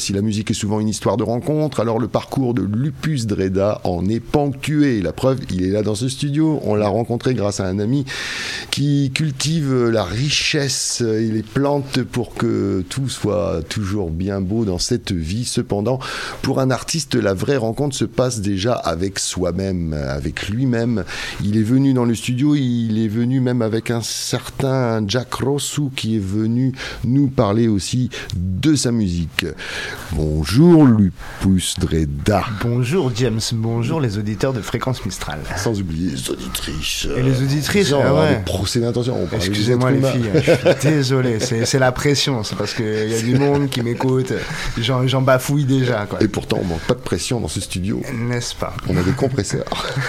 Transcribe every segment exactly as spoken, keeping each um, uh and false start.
si la musique est souvent une histoire de rencontre, alors le parcours de Lupus Dreda en est ponctué. La preuve, il est là dans ce studio. On l'a rencontré grâce à un ami qui cultive la richesse et les plantes pour que tout soit toujours bien beau dans cette vie. Cependant, pour un artiste, la vraie rencontre se passe déjà avec soi-même, avec lui-même. Il est venu dans le studio, il est venu même avec un certain Jack Rossou qui est venu nous parler aussi de sa musique. Bonjour Lupus Dreda. Bonjour James, bonjour les auditeurs de Fréquence Mistral. Sans oublier les auditrices. Et les auditrices, on ah va ouais. des procès d'intention. Excusez-moi les filles, je suis désolé, c'est, c'est la pression, c'est parce qu'il y a du monde qui m'écoute, j'en, j'en bafouille déjà. Quoi. Et pourtant, on manque pas de pression dans ce studio. N'est-ce pas ? On a des compresseurs.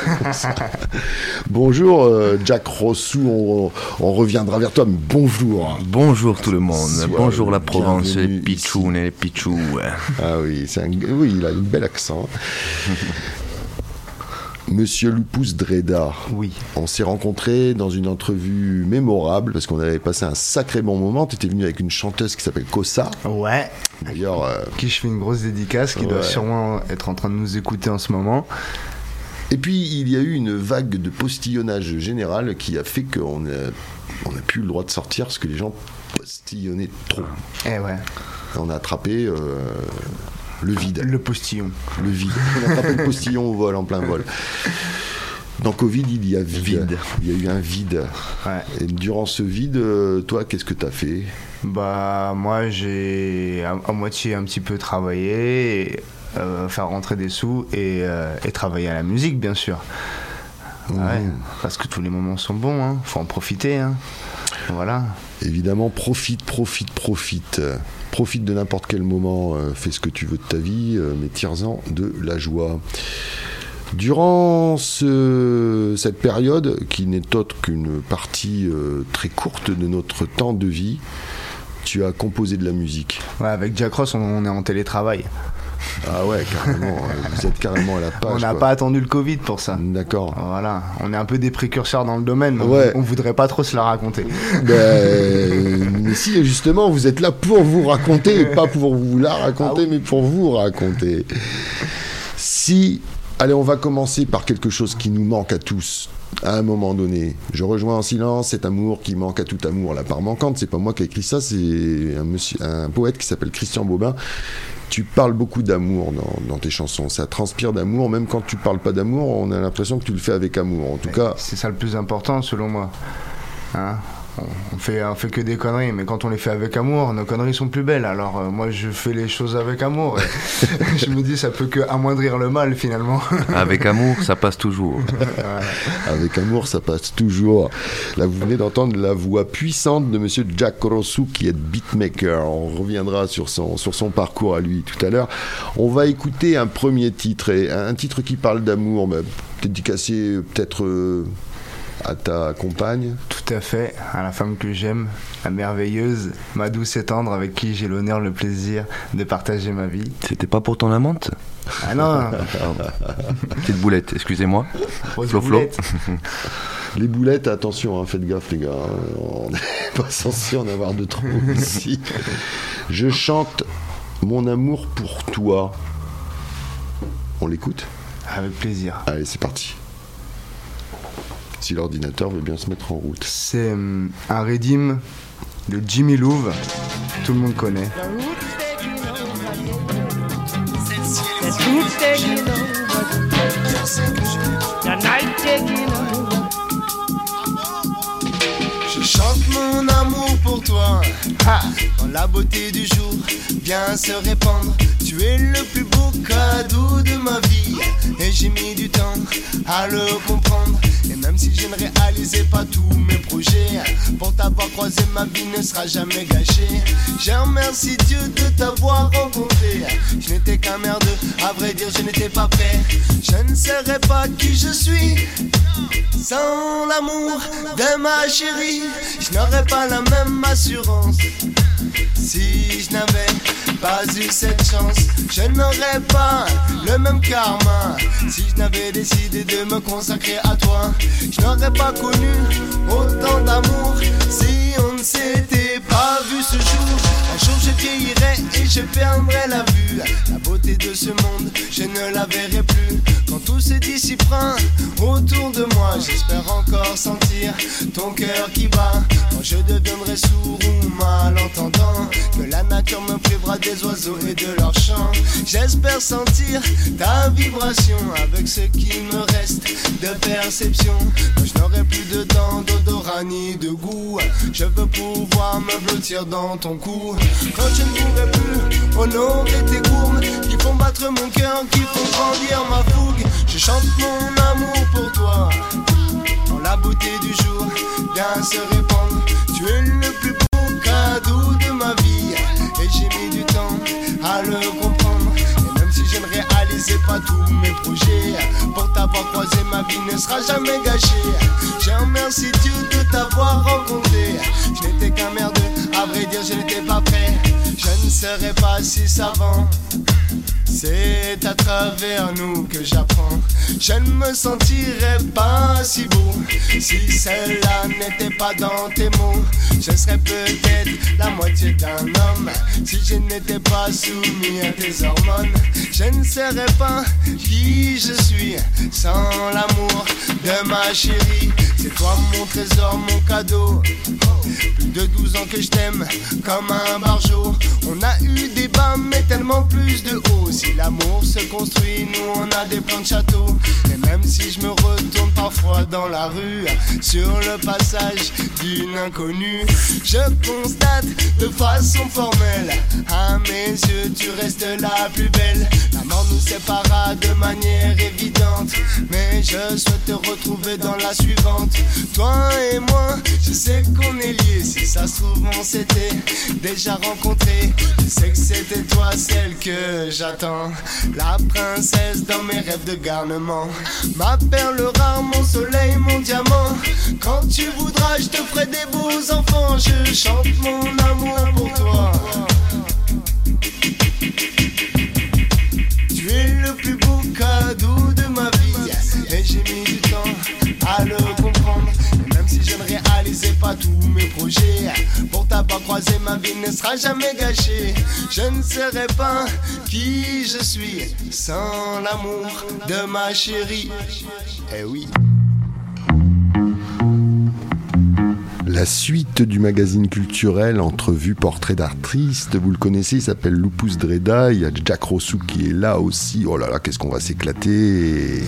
Bonjour euh, Jack Rossou, on, on reviendra vers toi, mais bonjour. Bonjour tout le monde, Sois bonjour la Provence, les bienvenue pitchounes et les pitchous. Ah oui, c'est un... oui, il a un bel accent. Monsieur Lupus Dreda, oui. On s'est rencontrés dans une entrevue mémorable parce qu'on avait passé un sacré bon moment. Tu étais venu avec une chanteuse qui s'appelle Kossa. Ouais. D'ailleurs, euh... qui je fais une grosse dédicace, qui ouais. doit sûrement être en train de nous écouter en ce moment. Et puis il y a eu une vague de postillonnage général qui a fait qu'on a, on a plus le droit de sortir parce que les gens postillonnaient trop. Eh ouais. On a attrapé euh, le vide. Le postillon. Le vide. On a attrapé le postillon au vol, en plein vol. Dans Covid, il y a vide. vide. Il y a eu un vide. Ouais. Et durant ce vide, toi, qu'est-ce que tu as fait ? Bah, moi, j'ai à, à moitié un petit peu travaillé, et, euh, faire rentrer des sous et, euh, et travailler à la musique, bien sûr. Mmh. Ouais, parce que tous les moments sont bons, hein. Faut en profiter, hein. Voilà. Évidemment, profite, profite, profite. Profite de n'importe quel moment, euh, fais ce que tu veux de ta vie, euh, mais tire-en de la joie. Durant ce, cette période, qui n'est autre qu'une partie euh, très courte de notre temps de vie, tu as composé de la musique. Ouais, avec Jack Ross, on, on est en télétravail. Ah ouais, carrément. Vous êtes carrément à la page. On n'a quoi. pas attendu le Covid pour ça. D'accord. Voilà. On est un peu des précurseurs dans le domaine, mais ouais. on, on voudrait pas trop se la raconter. Ben, mais si, justement, vous êtes là pour vous raconter, et pas pour vous la raconter, ah oui. mais pour vous raconter. Si... Allez, on va commencer par quelque chose qui nous manque à tous, à un moment donné. Je rejoins en silence cet amour qui manque à tout amour. La part manquante, c'est pas moi qui ai écrit ça, c'est un, monsieur, un poète qui s'appelle Christian Bobin. Tu parles beaucoup d'amour dans, dans tes chansons, ça transpire d'amour, même quand tu parles pas d'amour, on a l'impression que tu le fais avec amour. En tout mais cas, c'est ça le plus important selon moi. Hein ? On fait, on fait que des conneries, mais quand on les fait avec amour, nos conneries sont plus belles. Alors euh, moi, je fais les choses avec amour. Et je me dis, ça peut que amoindrir le mal finalement. Avec amour, ça passe toujours. Ouais. Avec amour, ça passe toujours. Là, vous venez d'entendre la voix puissante de Monsieur Jack Rossou, qui est beatmaker. On reviendra sur son, sur son parcours à lui tout à l'heure. On va écouter un premier titre, et un titre qui parle d'amour, mais dédicacé peut-être... Euh, à ta compagne. Tout à fait, à la femme que j'aime, la merveilleuse, ma douce et tendre, avec qui j'ai l'honneur, le plaisir de partager ma vie. C'était pas pour ton amante ? Ah non. Petite boulette, excusez-moi. Flo Flo. Les boulettes, attention, hein, faites gaffe les gars, on n'est pas censé en avoir de trop ici. Je chante mon amour pour toi. On l'écoute ? Avec plaisir. Allez, c'est parti. Si l'ordinateur veut bien se mettre en route. C'est euh, un redeem de Jimmy Louve, tout le monde connaît. Je chante mon amour pour toi, ah, quand la beauté du jour vient se répandre. Tu es le plus beau cadeau de ma vie, et j'ai mis du temps à le comprendre. Et même si je ne réalisais pas tous mes projets, pour t'avoir croisé ma vie ne sera jamais gâchée. Je remercie Dieu de t'avoir rencontré. Je n'étais qu'un merdeux, à vrai dire je n'étais pas prêt. Je ne serais pas qui je suis sans l'amour de ma chérie. Je n'aurais pas la même assurance si je n'avais pas eu cette chance. Je n'aurais pas le même karma si je n'avais décidé de me consacrer à toi. Je n'aurais pas connu autant d'amour si on ne s'était pas vu ce jour. Un jour je vieillirai et je perdrai la vue. La beauté de ce monde, je ne la verrai plus. Quand tout se dissipera autour de moi, j'espère encore sentir ton cœur qui bat. Quand je deviendrai sourd ou malentendant, que la nature me privera des oiseaux et de leur chant. J'espère sentir ta vibration avec ce qui me reste de perception. Quand je n'aurai plus de dents, d'odorat ni de goût, je veux pouvoir me blottir dans ton cou. Quand je ne pourrai plus honorer tes courbes qui font battre mon cœur, qui font grandir ma fougue, je chante mon amour pour toi. Quand la beauté du jour vient se répandre, tu es le plus beau cadeau de ma vie. Et j'ai mis du temps à le comprendre. Et même si je ne réalisais pas tous mes projets, pour t'avoir croisé ma vie ne sera jamais gâchée. Je remercie Dieu de t'avoir rencontré. Je n'étais qu'un merdeux, à vrai dire je n'étais pas prêt. Je ne serais pas si savant. C'est à travers nous que j'apprends. Je ne me sentirais pas si beau si celle-là n'était pas dans tes mots. Je serais peut-être la moitié d'un homme si je n'étais pas soumis à tes hormones. Je ne serais pas qui je suis sans l'amour de ma chérie. C'est toi mon trésor, mon cadeau. Plus de douze ans que je t'aime comme un barjot. On a eu des bas mais tellement plus de hauts. Si l'amour se construit, nous on a des plans de château. Et même si je me retourne parfois dans la rue, sur le passage d'une inconnue, je constate de façon formelle, à mes yeux tu restes la plus belle. La mort nous séparera de manière évidente, mais je souhaite te retrouver dans la suivante. Toi et moi, je sais qu'on est liés. Si ça se trouve on s'était déjà rencontrés. Je sais que c'était toi celle que j'attends, la princesse dans mes rêves de garnement, ma perle rare, mon soleil, mon diamant. Quand tu voudras, je te ferai des beaux enfants. Je chante mon amour pour toi. Tu es le plus beau cadeau de ma vie. Et j'ai mis du temps à le comprendre. Et même si je ne réalisais pas tous mes projets, pour t'avoir croisé ma vie ne sera jamais gâchée. Je ne serais pas qui je suis sans l'amour de ma chérie. Eh oui. La suite du magazine culturel Entrevue Portrait d'artiste, vous le connaissez, il s'appelle Lupus Dreda. Il y a Jack Rossou qui est là aussi. Oh là là, qu'est-ce qu'on va s'éclater.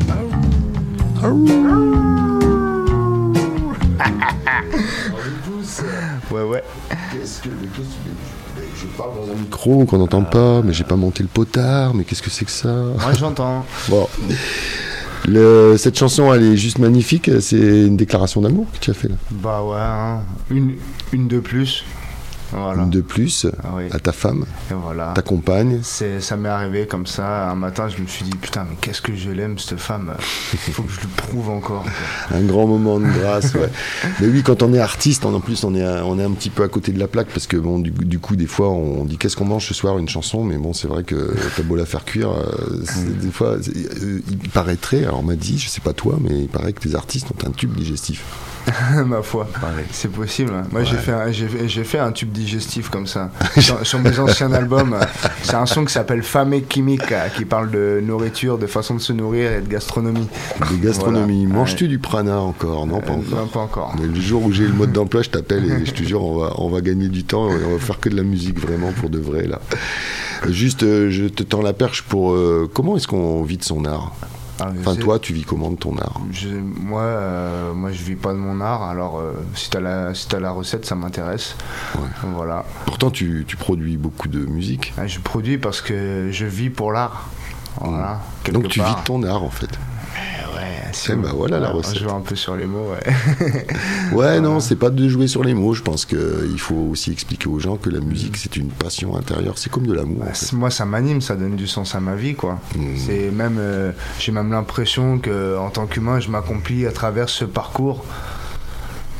Ouais, ouais. Qu'est-ce que, je parle dans un micro qu'on n'entend pas, mais j'ai pas monté le potard, mais qu'est-ce que c'est que ça? Moi j'entends. Bon. Le, cette chanson, elle est juste magnifique. C'est une déclaration d'amour que tu as fait là. Bah ouais, hein. une, une de plus. Voilà. Une de plus Ah oui. à ta femme, Et voilà. ta compagne. C'est, ça m'est arrivé comme ça. Un matin, je me suis dit, putain, mais qu'est-ce que je l'aime, cette femme. Il faut que je le prouve encore. Quoi. Un grand moment de grâce, ouais. Mais oui, quand on est artiste, en plus, on est, un, on est un petit peu à côté de la plaque parce que, bon, du, du coup, des fois, on dit qu'est-ce qu'on mange ce soir, une chanson, mais bon, c'est vrai que t'as beau la faire cuire, euh, mm. des fois, euh, il paraîtrait, alors on m'a dit, je sais pas toi, mais il paraît que les artistes ont un tube digestif. Ma foi, pareil. C'est possible. Moi, ouais. j'ai, fait un, j'ai, j'ai fait un tube digestif comme ça. sur, sur mes anciens albums, c'est un son qui s'appelle Fame Chimique, qui parle de nourriture, de façon de se nourrir et de gastronomie. De gastronomie. Voilà. Manges-tu ouais. du prana encore? Non, pas euh, encore. Non, pas encore. Mais le jour où j'ai le mode d'emploi, je t'appelle et je te jure, on va, on va gagner du temps et on va faire que de la musique vraiment pour de vrai là. Juste, euh, je te tends la perche pour euh, comment est-ce qu'on vit de son art? Ah, enfin, toi, tu vis comment de ton art? je, moi, euh, moi, je vis pas de mon art. Alors, euh, si t'as la, si t'as la recette, ça m'intéresse. Ouais. Voilà. Pourtant, tu, tu produis beaucoup de musique. Je produis parce que je vis pour l'art. Voilà. Mmh. Donc, tu part. vis de ton art, en fait. Ouais, c'est bah voilà la recette. Je joue un peu sur les mots, ouais. ouais, voilà. Non, c'est pas de jouer sur les mots. Je pense qu'il faut aussi expliquer aux gens que la musique, c'est une passion intérieure. C'est comme de l'amour. Bah, en fait. Moi, ça m'anime, ça donne du sens à ma vie, quoi. Mmh. C'est même, euh, j'ai même l'impression que, en tant qu'humain, je m'accomplis à travers ce parcours.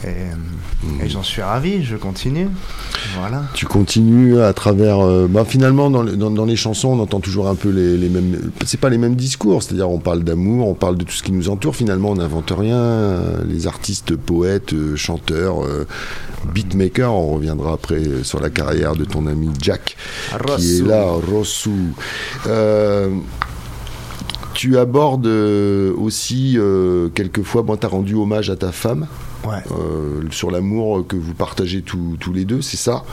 Et, mmh. et j'en suis ravi, je continue. Voilà. Tu continues à travers. Euh, bah finalement, dans, dans, dans les chansons, on entend toujours un peu les, les mêmes. C'est pas les mêmes discours, c'est-à-dire on parle d'amour, on parle de tout ce qui nous entoure. Finalement, on n'invente rien. Euh, les artistes, poètes, euh, chanteurs, euh, beatmakers, on reviendra après euh, sur la carrière de ton ami Jack, Rossou. Qui est là, Rossou. Euh, tu abordes euh, aussi, euh, quelquefois, bon, tu as rendu hommage à ta femme. Ouais. Euh, sur l'amour que vous partagez tous, tous les deux, c'est ça.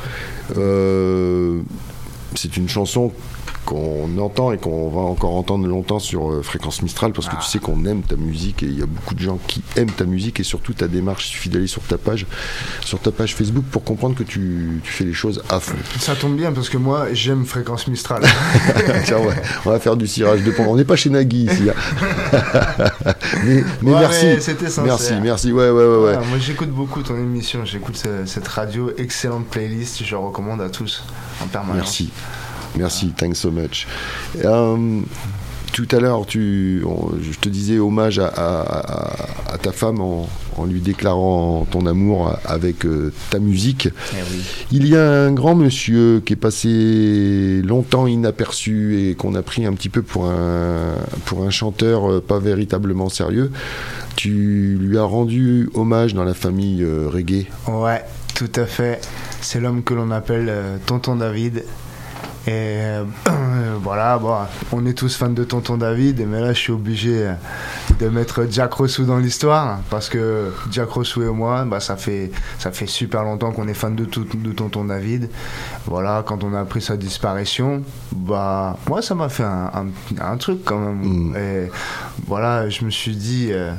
Euh, c'est une chanson qu'on entend et qu'on va encore entendre longtemps sur euh, Fréquence Mistral parce que ah. tu sais qu'on aime ta musique et il y a beaucoup de gens qui aiment ta musique et surtout ta démarche. Il suffit d'aller sur ta page, sur ta page Facebook pour comprendre que tu, tu fais les choses à fond. Ça tombe bien parce que moi j'aime Fréquence Mistral. Tiens, on, va, on va faire du cirage de pompe. On n'est pas chez Nagui ici. mais mais ouais, merci. Mais c'était sincère. Merci, merci. Ouais, ouais, ouais. ouais. Voilà, moi j'écoute beaucoup ton émission. J'écoute ce, cette radio, excellente playlist. Je recommande à tous en permanence. Merci. Merci, thanks so much. Um, tout à l'heure, tu, on, je te disais hommage à, à, à, à ta femme en, en lui déclarant ton amour avec euh, ta musique. Eh oui. Il y a un grand monsieur qui est passé longtemps inaperçu et qu'on a pris un petit peu pour un, pour un chanteur euh, pas véritablement sérieux. Tu lui as rendu hommage dans la famille euh, reggae. Ouais, tout à fait. C'est l'homme que l'on appelle euh, Tonton David. Et euh, voilà, bon, on est tous fans de Tonton David, mais là je suis obligé de mettre Jack Rossou dans l'histoire parce que Jack Rossou et moi, bah, ça fait ça fait super longtemps qu'on est fans de, tout, de Tonton David. Voilà, quand on a appris sa disparition, bah moi ça m'a fait un, un, un truc quand même. Mmh. Et voilà, je me suis dit. Euh,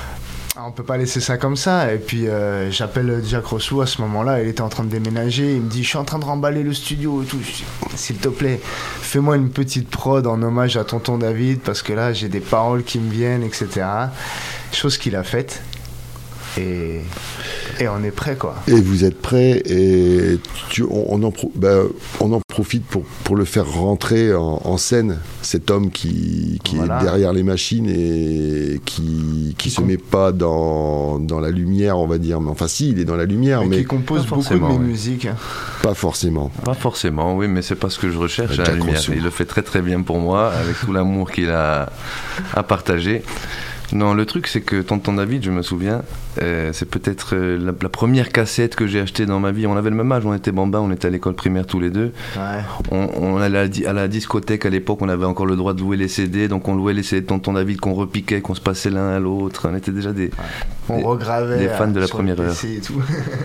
On peut pas laisser ça comme ça. Et puis euh, j'appelle Jack Rossou à ce moment-là. Il était en train de déménager. Il me dit: je suis en train de remballer le studio et tout. Je dis: s'il te plaît, fais-moi une petite prod en hommage à Tonton David parce que là j'ai des paroles qui me viennent, et cetera. Chose qu'il a faite. Et, et on est prêt, quoi. Et vous êtes prêt et tu, on, on, en pro, bah, on en profite pour, pour le faire rentrer en, en scène, cet homme qui, qui voilà. est derrière les machines et qui qui se met pas dans, dans la lumière, on va dire. Mais enfin, si, il est dans la lumière. Mais, mais qui compose beaucoup de mes oui. musiques. Pas forcément. Pas forcément, oui, mais c'est pas ce que je recherche, la lumière. Il le fait très très bien pour moi, avec tout l'amour qu'il a à partager. Non, le truc, c'est que Tonton David, je me souviens, euh, c'est peut-être euh, la, la première cassette que j'ai achetée dans ma vie. On avait le même âge, on était bambins, on était à l'école primaire tous les deux. Ouais. On, on allait à la, à la discothèque à l'époque, on avait encore le droit de louer les C D, donc on louait les C D de Tonton David qu'on repiquait, qu'on se passait l'un à l'autre. On était déjà des, ouais. on des, regravait des fans de la sur première heure. Et tout.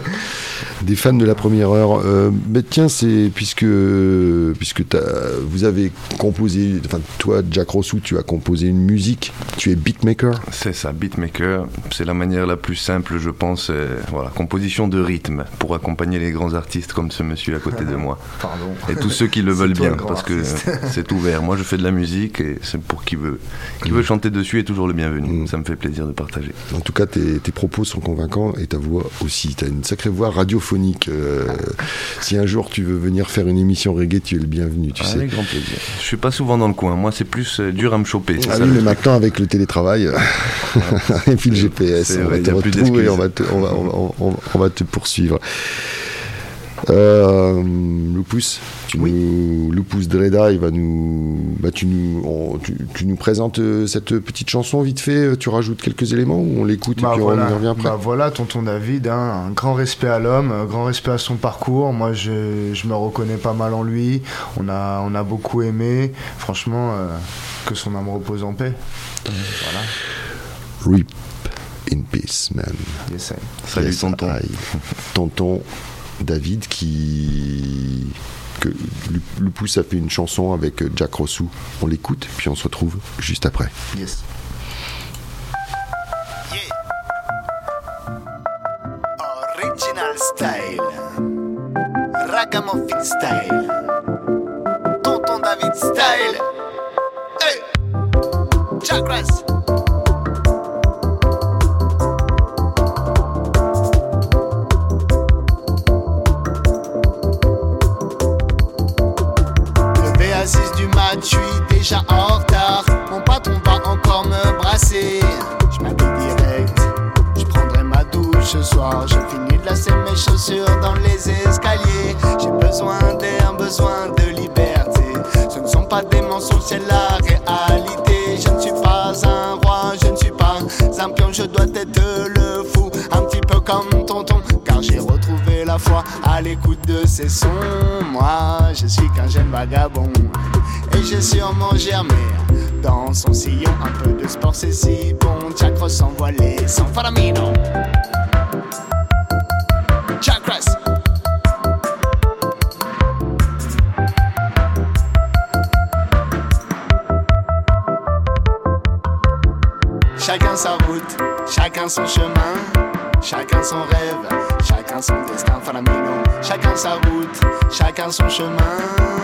Des fans de la première heure. Euh, mais tiens, c'est puisque puisque t'as, vous avez composé, enfin toi, Jack Rossou, tu as composé une musique. Tu es beatmaker. C'est ça, beatmaker. C'est la manière la plus simple, je pense. Euh, voilà, composition de rythme pour accompagner les grands artistes comme ce monsieur à côté de moi. Pardon. Et tous ceux qui le veulent bien, le parce artiste. que c'est ouvert. Moi, je fais de la musique et c'est pour qui veut. Qui mmh. veut chanter dessus est toujours le bienvenu. Mmh. Ça me fait plaisir de partager. En tout cas, tes, tes propos sont convaincants et ta voix aussi. Tu as une sacrée voix radiophonique. Euh, si un jour tu veux venir faire une émission reggae, tu es le bienvenu, tu avec sais. Avec grand plaisir. Je suis pas souvent dans le coin. Moi, c'est plus euh, dur à me choper. Ah oui, mais maintenant, avec le télétravail et puis le G P S, on va te retrouver, on va te, on va, on, on, on va te poursuivre. Euh, Lupus, tu oui. nous, Lupus Dreda, il va nous, bah tu nous, on, tu, tu nous présentes cette petite chanson vite fait. Tu rajoutes quelques éléments ou on l'écoute bah et puis voilà. on y revient après. Bah voilà, Tonton David, hein, un grand respect à l'homme, un grand respect à son parcours. Moi, je, je me reconnais pas mal en lui. On a, on a beaucoup aimé. Franchement, euh, que son âme repose en paix. Voilà. Rip in peace, man. Yes, Salut yes, tonton. I. Tonton David qui que Lupus a fait une chanson avec Jack Rossou. On l'écoute puis on se retrouve juste après. Yes. Yeah. Original style. Ragamuffin style. Tonton David style. Hey. Jack Ross. Je suis déjà en retard. Mon patron va encore me brasser. Je m'habille direct. Je prendrai ma douche ce soir. Je escaliers. J'ai besoin d'air, besoin de liberté. Ce ne sont pas des mensonges, c'est la réalité. Je ne suis pas un roi, je ne suis pas un pion, je dois être le fou, un petit peu comme tonton, car j'ai retrouvé la foi à l'écoute de ces sons. Moi, je suis qu'un jeune vagabond, et j'ai sûrement germé dans son sillon. Un peu de sport, c'est si bon. Chakras sans voilé, sans faramino. Chakras. Chacun sa route, chacun son chemin, chacun son rêve, chacun son destin, faramino. Chacun sa route, chacun son chemin.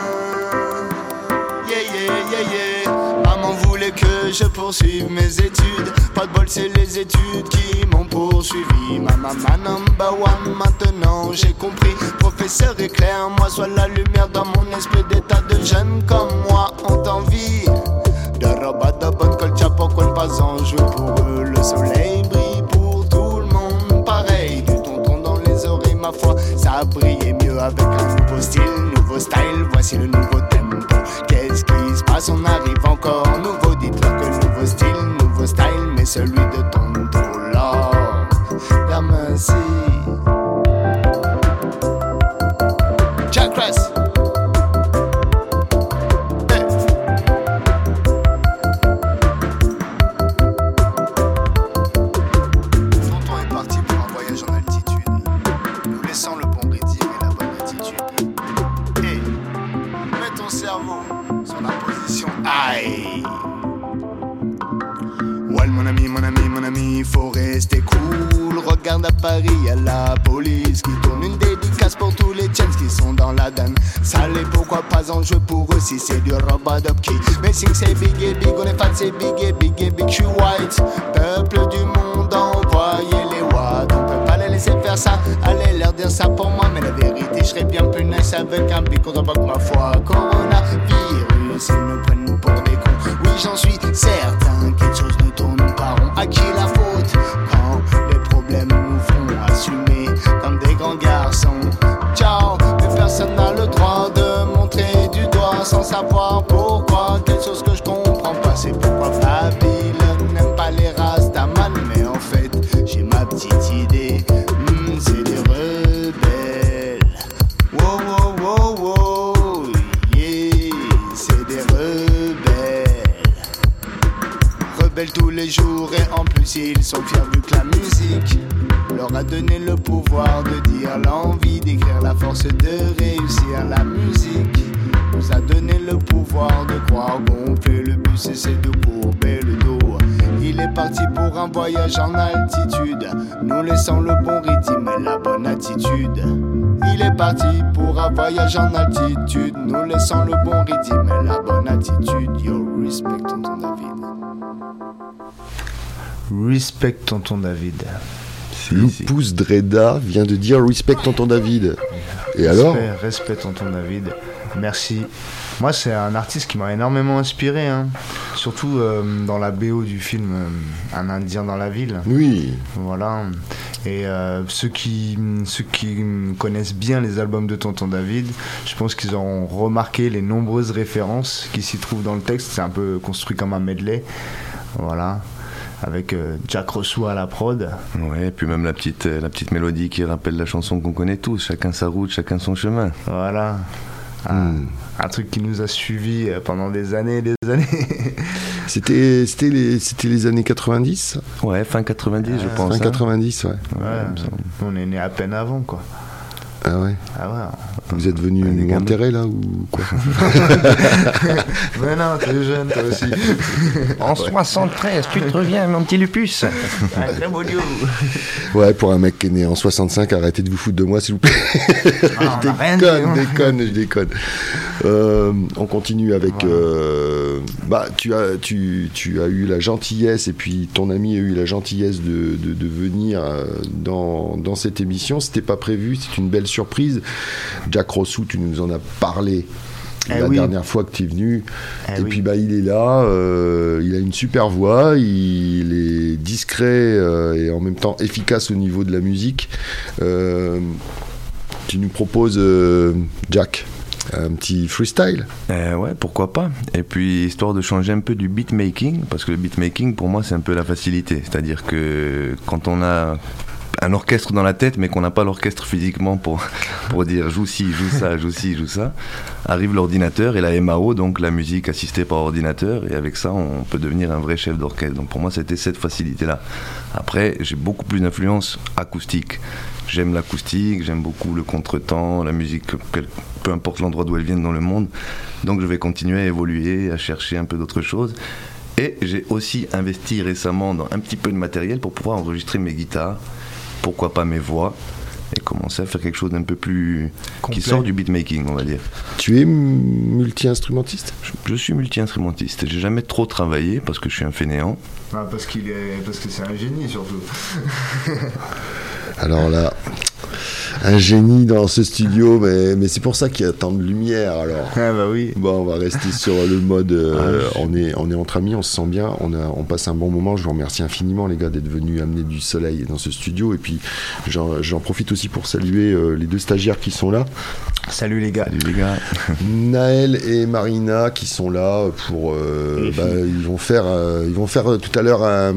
Yeah, yeah, yeah, yeah. Maman voulait que je poursuive mes études. Pas de bol, c'est les études qui m'ont poursuivi. Maman, ma number one, maintenant j'ai compris. Professeur éclaire, moi sois la lumière dans mon esprit. Des tas de jeunes comme moi ont envie de roba de bonne culture, pourquoi ne pas en jouer pour eux? Le soleil brille pour tout le monde, pareil. Du tonton dans les oreilles, ma foi, ça brillait mieux avec un nouveau style, nouveau style. Voici le nouveau tempo. Qu'est-ce qui se passe? On arrive encore nouveau. Dites-leur que nouveau style, nouveau style, mais celui de tonton là. La merci. Chakras. Faut rester cool, regarde à Paris, y'a la police qui tourne une dédicace pour tous les tiens qui sont dans la danne. Salé, pourquoi pas en jeu pour eux si c'est du robadopki. Mais sing c'est big et big, on est fan, c'est big et big et big, j'suis white. Peuple du monde, envoyez les watts. On peut pas les laisser faire ça, allez leur dire ça pour moi. Mais la vérité, j'serais bien plus nice avec un big contre pas ma foi. Coronavirus, ils nous prennent pour des cons. Oui, j'en suis certain, quelque chose ne tourne pas rond. À qui la faute quand les problèmes nous font assumer comme des grands garçons? Ciao, mais personne n'a le droit de montrer du doigt sans savoir pourquoi. Quelque chose que je comprends pas, c'est pourquoi Babylone n'aime pas les Rastaman. Mais en fait, j'ai ma petite idée, mmh, c'est des rebelles. Wow, wow, wow, wow, yeah, c'est des rebelles. Rebelles tous les jours et en plus ils sont fiers vu que la musique leur a donné le pouvoir de dire l'envie d'écrire, la force de réussir. La musique nous a donné le pouvoir de croire, gonfler le bus et c'est de courber le dos. Il est parti pour un voyage en altitude, nous laissant le bon rythme et la bonne attitude. Il est parti pour un voyage en altitude, nous laissant le bon rythme et la bonne attitude. Yo, respect tonton David. Respect tonton David. Lupus Dreda vient de dire respect tonton David. Et alors? Respect, respect tonton David. Merci. Moi, c'est un artiste qui m'a énormément inspiré, hein. Surtout euh, dans la B O du film euh, Un Indien dans la ville. Oui. Voilà. Et euh, ceux qui ceux qui connaissent bien les albums de tonton David, je pense qu'ils auront remarqué les nombreuses références qui s'y trouvent dans le texte. C'est un peu construit comme un medley. Voilà. Avec euh, Jack Rossou à la prod. Ouais, et puis même la petite, euh, la petite mélodie qui rappelle la chanson qu'on connaît tous, chacun sa route, chacun son chemin. Voilà. Un, mm. un truc qui nous a suivis pendant des années et des années. C'était, c'était, les, c'était les années quatre-vingt-dix? Ouais, fin quatre-vingt-dix, ah, je pense. Fin hein. quatre-vingt-dix, ouais. ouais, ouais on est né à peine avant, quoi. Ah ouais. Ah ouais. Vous êtes venu nous enterrer là ou quoi? Mais non, t'es jeune toi aussi. En soixante-treize, tu te reviens mon petit Lupus. Un très beau duo. Ouais, pour un mec qui est né en soixante-cinq, arrêtez de vous foutre de moi s'il vous plaît. Ah, je déconne, je déconne, je déconne. Euh, on continue avec. Voilà. Euh, bah, tu as, tu, tu as eu la gentillesse et puis ton ami a eu la gentillesse de, de, de venir dans, dans cette émission. C'était pas prévu, c'est une belle surprise. Jack Rossou, tu nous en as parlé eh la oui. dernière fois que tu es venu. Eh et oui. puis bah, il est là, euh, il a une super voix, il est discret euh, et en même temps efficace au niveau de la musique. Euh, tu nous proposes, euh, Jack, un petit freestyle? Euh, ouais, pourquoi pas. Et puis, histoire de changer un peu du beatmaking, parce que le beatmaking, pour moi, c'est un peu la facilité. C'est-à-dire que quand on a un orchestre dans la tête, mais qu'on n'a pas l'orchestre physiquement pour, pour dire joue ci, joue ça, joue ci, joue ça, arrive l'ordinateur et la M A O, donc la musique assistée par ordinateur, et avec ça, on peut devenir un vrai chef d'orchestre. Donc pour moi, c'était cette facilité-là. Après, j'ai beaucoup plus d'influence acoustique. J'aime l'acoustique, j'aime beaucoup le contretemps, la musique, peu importe l'endroit d'où elle vienne dans le monde. Donc je vais continuer à évoluer, à chercher un peu d'autres choses. Et j'ai aussi investi récemment dans un petit peu de matériel pour pouvoir enregistrer mes guitares, pourquoi pas mes voix, et commencer à faire quelque chose d'un peu plus complet, qui sort du beatmaking, on va dire. Tu es multi-instrumentiste ? je, je suis multi-instrumentiste. J'ai jamais trop travaillé parce que je suis un fainéant. Ah, parce qu'il est, parce que c'est un génie surtout. Alors là, un génie dans ce studio, mais, mais c'est pour ça qu'il y a tant de lumière. Alors, ah bah oui. Bon, on va rester sur le mode. Euh, ah, on est, on est entre amis, on se sent bien, on a, on passe un bon moment. Je vous remercie infiniment, les gars, d'être venus amener du soleil dans ce studio. Et puis, j'en, j'en profite aussi pour saluer euh, les deux stagiaires qui sont là. Salut les gars. Salut les gars. Naël et Marina qui sont là pour. Euh, bah, ils vont faire, euh, ils vont faire tout à l'heure un,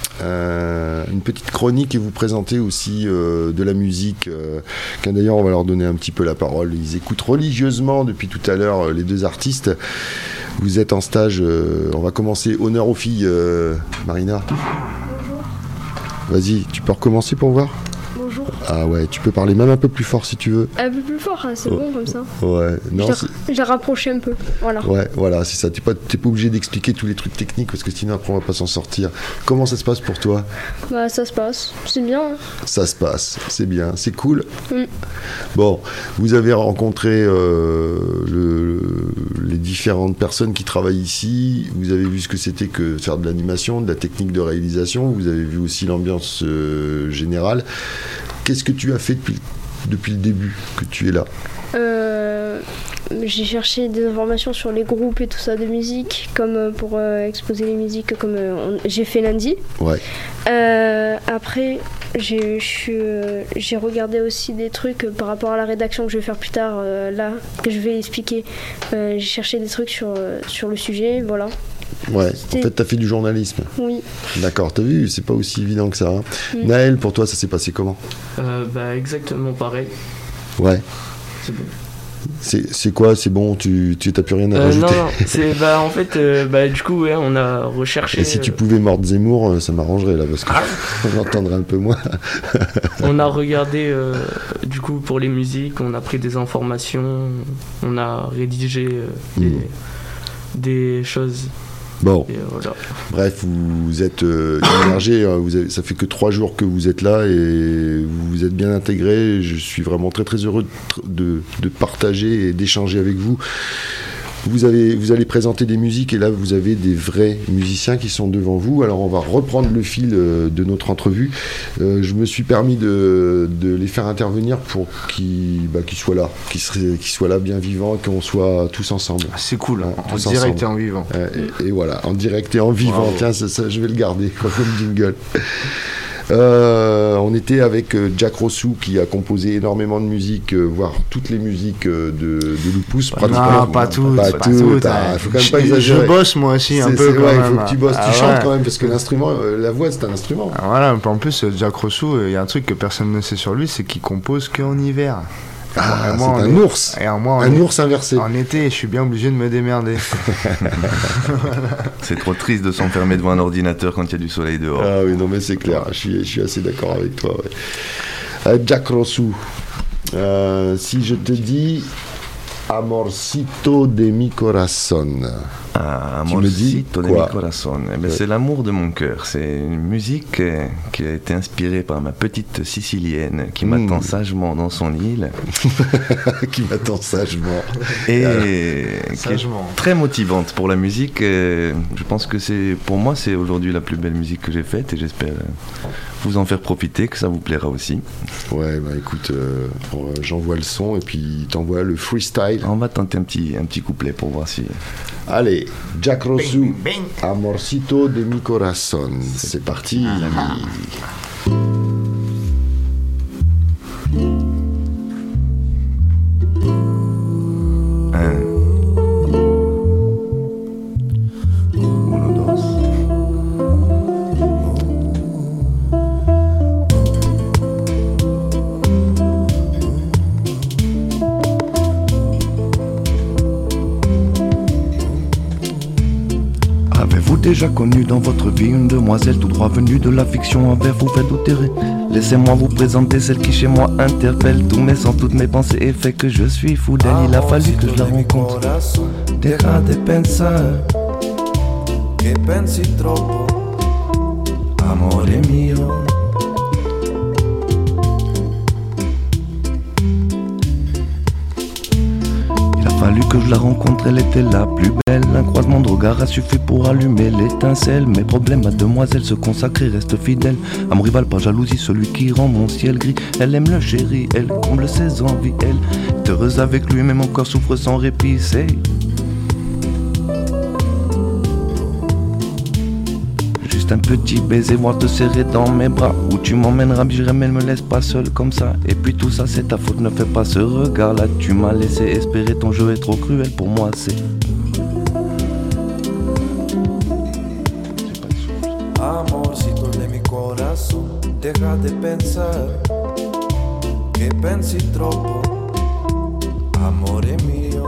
un, une petite chronique et vous présenter aussi euh, de la musique. Euh, D'ailleurs, on va leur donner un petit peu la parole. Ils écoutent religieusement depuis tout à l'heure les deux artistes. Vous êtes en stage. Euh, on va commencer. Honneur aux filles, euh, Marina. Bonjour. Vas-y, tu peux recommencer pour voir ? Bonjour. Ah ouais, tu peux parler même un peu plus fort si tu veux. Un peu plus fort, hein, c'est oh. bon comme ça. Ouais, non. Je l'ai rapproché un peu, voilà. Ouais, voilà, c'est ça. T'es pas, t'es pas obligé d'expliquer tous les trucs techniques parce que sinon après on va pas s'en sortir. Comment ça se passe pour toi ? Bah ça se passe, c'est bien. Hein. Ça se passe, c'est bien, c'est cool. Mm. Bon, vous avez rencontré euh, le, les différentes personnes qui travaillent ici. Vous avez vu ce que c'était que faire de l'animation, de la technique de réalisation. Vous avez vu aussi l'ambiance euh, générale. Qu'est-ce que tu as fait depuis, depuis le début que tu es là ? euh, J'ai cherché des informations sur les groupes et tout ça de musique, comme pour euh, exposer les musiques, comme euh, on, j'ai fait lundi. Ouais. Euh, après, j'ai, euh, j'ai regardé aussi des trucs par rapport à la rédaction que je vais faire plus tard, euh, là, que je vais expliquer. Euh, j'ai cherché des trucs sur, euh, sur le sujet, voilà. Ouais, C'était... en fait, t'as fait du journalisme. Oui. D'accord, t'as vu, c'est pas aussi évident que ça. Hein. Mm. Naël, pour toi, ça s'est passé comment ? euh, Bah, exactement pareil. Ouais. C'est bon. C'est, c'est quoi ? C'est bon, tu, tu t'as plus rien à euh, rajouter ? Non, non, c'est, bah, en fait, euh, bah, du coup, ouais, on a recherché... Et si tu pouvais mordre Zemmour, ça m'arrangerait, là, parce qu'on entendrait un peu moins. On a regardé, euh, du coup, pour les musiques, on a pris des informations, on a rédigé euh, des, mm. des choses... Bon, et voilà. Bref, vous, vous êtes euh, immergé, vous avez, ça fait que trois jours que vous êtes là et vous vous êtes bien intégré. Je suis vraiment très très heureux de, de, de partager et d'échanger avec vous. Vous, avez, vous allez présenter des musiques et là vous avez des vrais musiciens qui sont devant vous. Alors on va reprendre le fil euh, de notre entrevue. Euh, je me suis permis de, de les faire intervenir pour qu'ils, bah, qu'ils soient là, qu'ils, seraient, qu'ils soient là bien vivants et qu'on soit tous ensemble. C'est cool, hein, en tous direct ensemble. Et en vivant. Euh, et, et voilà, en direct et en vivant. Wow. Tiens, ça, ça, je vais le garder quoi, comme jingle. Euh, on était avec Jack Rossou qui a composé énormément de musique, euh, voire toutes les musiques euh, de, de Lupus. Non, pas toutes. Pas toutes. Il hein. faut quand même pas je, exagérer. Je bosse moi aussi un c'est, peu. C'est, quand ouais, même. Il faut que tu bosses, ah, tu ouais. chantes quand même parce que l'instrument, euh, la voix c'est un instrument. Ah, voilà. En plus, Jack Rossou, il y a un truc que personne ne sait sur lui, c'est qu'il compose qu'en hiver. Ah, moi, c'est un est... ours. Et moi, un est... ours inversé. En été, je suis bien obligé de me démerder. C'est trop triste de s'enfermer devant un ordinateur quand il y a du soleil dehors. Ah oui, non mais c'est clair, je suis, je suis assez d'accord avec toi. Ouais. Euh, Jack Rossou, euh, si je te dis Amorcito de mi corazón. Ah, Amorcito de mi corazón. Eh ben, ouais. C'est l'amour de mon cœur. C'est une musique euh, qui a été inspirée par ma petite Sicilienne qui mmh. m'attend sagement dans son île. Qui m'attend sagement. Et qui sagement. Est très motivante pour la musique. Euh, je pense que c'est, pour moi, c'est aujourd'hui la plus belle musique que j'ai faite et j'espère euh, vous en faire profiter, que ça vous plaira aussi. Ouais, bah écoute, euh, j'envoie le son et puis t'envoies le freestyle. On va tenter un petit, un petit couplet pour voir si... Allez, Jack Rossou, Amorcito de mi corazón. C'est, C'est parti, ah, l'ami. déjà connu dans votre vie, une demoiselle tout droit venue de la fiction envers vous fait douter. Laissez-moi vous présenter celle qui chez moi interpelle tous mes sens, toutes mes pensées et fait que je suis fou d'elle. Il a fallu que je la rencontre. Deja de pensar que pensi troppo, amore mio. Il a fallu que je la rencontre, elle était la plus belle. Un croisement de regard a suffi pour allumer l'étincelle. Mes problèmes à demoiselle, se consacrer, reste fidèle. À mon rival, pas jalousie, celui qui rend mon ciel gris. Elle aime le chéri, elle comble ses envies. Elle est heureuse avec lui, mais mon corps souffre sans répit. C'est juste un petit baiser, voir te serrer dans mes bras. Où tu m'emmèneras, j'irai, mais ne me laisse pas seul comme ça. Et puis tout ça c'est ta faute, ne fais pas ce regard là. Tu m'as laissé espérer, ton jeu est trop cruel pour moi, c'est... Amorcito de mi corazón, deja de pensar que pensi troppo, amore mio.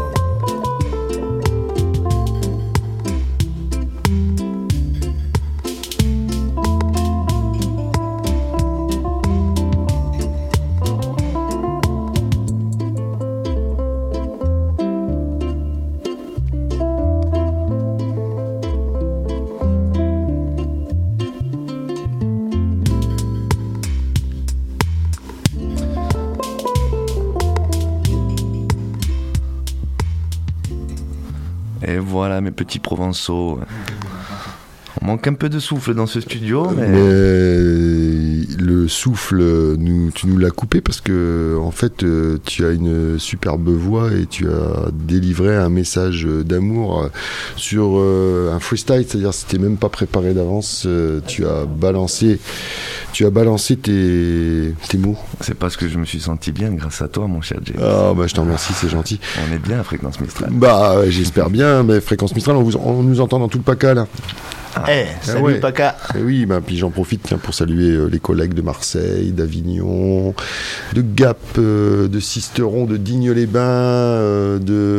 Et voilà mes petits provençaux. On manque un peu de souffle dans ce studio, mais... mais le souffle, nous, tu nous l'as coupé parce que en fait, tu as une superbe voix et tu as délivré un message d'amour sur un freestyle, c'est-à-dire que c'était même pas préparé d'avance. Tu as balancé, tu as balancé tes, tes mots. C'est parce que je me suis senti bien grâce à toi, mon cher James. Ah bah je t'en remercie, c'est gentil. On est bien à Fréquence Mistral. Bah j'espère bien, mais Fréquence Mistral, on, vous, on nous entend dans tout le P A C A là. Eh, hey, salut ouais. P A C A. Et oui, bah, puis j'en profite tiens, pour saluer euh, les collègues de Marseille, d'Avignon, de Gap, euh, de Sisteron, de Digne-les-Bains, euh,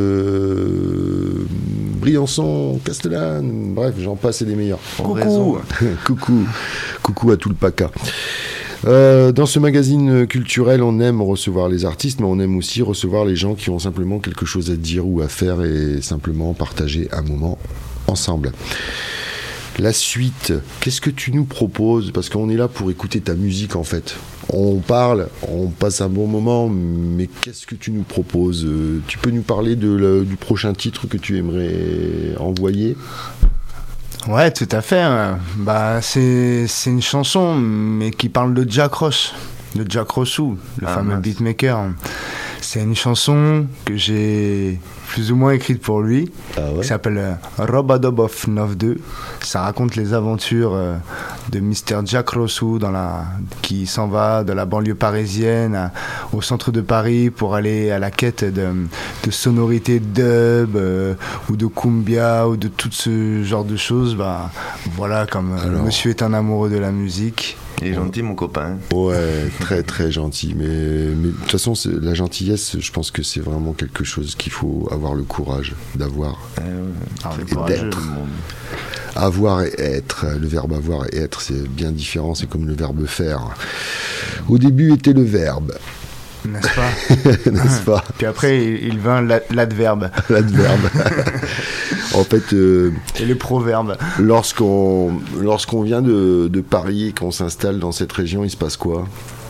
de Briançon, Castellane, bref, j'en passe et des meilleurs. Coucou. Coucou, coucou à tout le P A C A. Euh, dans ce magazine culturel, on aime recevoir les artistes, mais on aime aussi recevoir les gens qui ont simplement quelque chose à dire ou à faire et simplement partager un moment ensemble. La suite, qu'est-ce que tu nous proposes ? Parce qu'on est là pour écouter ta musique en fait. On parle, on passe un bon moment, mais qu'est-ce que tu nous proposes ? euh, Tu peux nous parler de le, du prochain titre que tu aimerais envoyer ? Ouais, tout à fait. Hein. Bah, c'est, c'est une chanson, mais qui parle de Jack Ross, de Jack Rossou, le ah, fameux mince. beatmaker. C'est une chanson que j'ai plus ou moins écrite pour lui, ah ouais. qui s'appelle euh, Robadobof quatre-vingt-deux. Ça raconte les aventures euh, de mister Jack Rossou dans la... qui s'en va de la banlieue parisienne à... au centre de Paris pour aller à la quête de, de sonorités dub euh, ou de cumbia ou de tout ce genre de choses. Bah, voilà, comme euh, Alors... monsieur est un amoureux de la musique. Il est gentil, mon copain. Ouais, très très gentil. Mais, mais de toute façon, c'est, la gentillesse, je pense que c'est vraiment quelque chose qu'il faut avoir le courage d'avoir. Euh, ah, et d'être. Avoir et être. Le verbe avoir et être, c'est bien différent. C'est comme le verbe faire. Au début était le verbe. N'est-ce pas ? N'est-ce pas ? Puis après, il vint l'adverbe. L'adverbe. En fait... Euh, et le proverbe. Lorsqu'on, lorsqu'on vient de, de Paris et qu'on s'installe dans cette région, il se passe quoi ?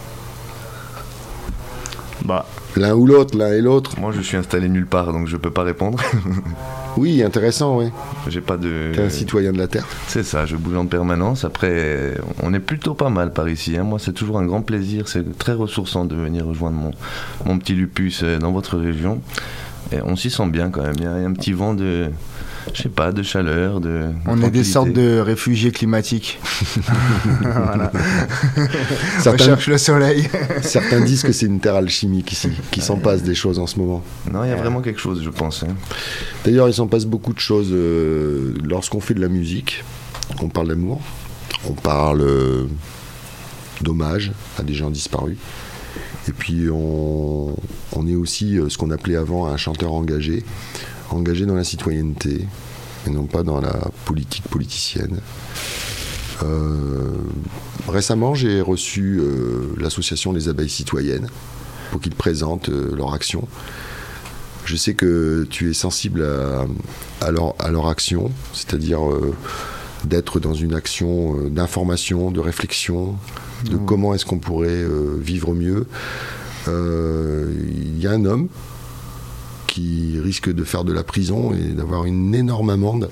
Bah... L'un ou l'autre, l'un et l'autre. Moi, je suis installé nulle part, donc je peux pas répondre. Oui, intéressant, oui. J'ai pas de... T'es un citoyen de la Terre. C'est ça, je bouge en permanence. Après, on est plutôt pas mal par ici. Hein. Moi, c'est toujours un grand plaisir. C'est très ressourçant de venir rejoindre mon, mon petit Lupus dans votre région. Et on s'y sent bien quand même. Il y a un petit vent de... Je sais pas, de chaleur, de... On est des sortes de réfugiés climatiques. Voilà. Certains, on cherche le soleil. Certains disent que c'est une terre alchimique ici, qu'il s'en passe des choses en ce moment. Non, il y a vraiment quelque chose, je pense. Hein. D'ailleurs, il s'en passe beaucoup de choses euh, lorsqu'on fait de la musique. On parle d'amour, on parle euh, d'hommage à des gens disparus. Et puis, on, on est aussi euh, ce qu'on appelait avant un chanteur engagé. Engagé dans la citoyenneté, et non pas dans la politique politicienne. Euh, récemment, j'ai reçu euh, l'association Les Abeilles Citoyennes pour qu'ils présentent euh, leur action. Je sais que tu es sensible à, à, leur, à leur action, c'est-à-dire euh, d'être dans une action euh, d'information, de réflexion, de mmh. comment est-ce qu'on pourrait euh, vivre mieux. Euh, il y a un homme qui risque de faire de la prison et d'avoir une énorme amende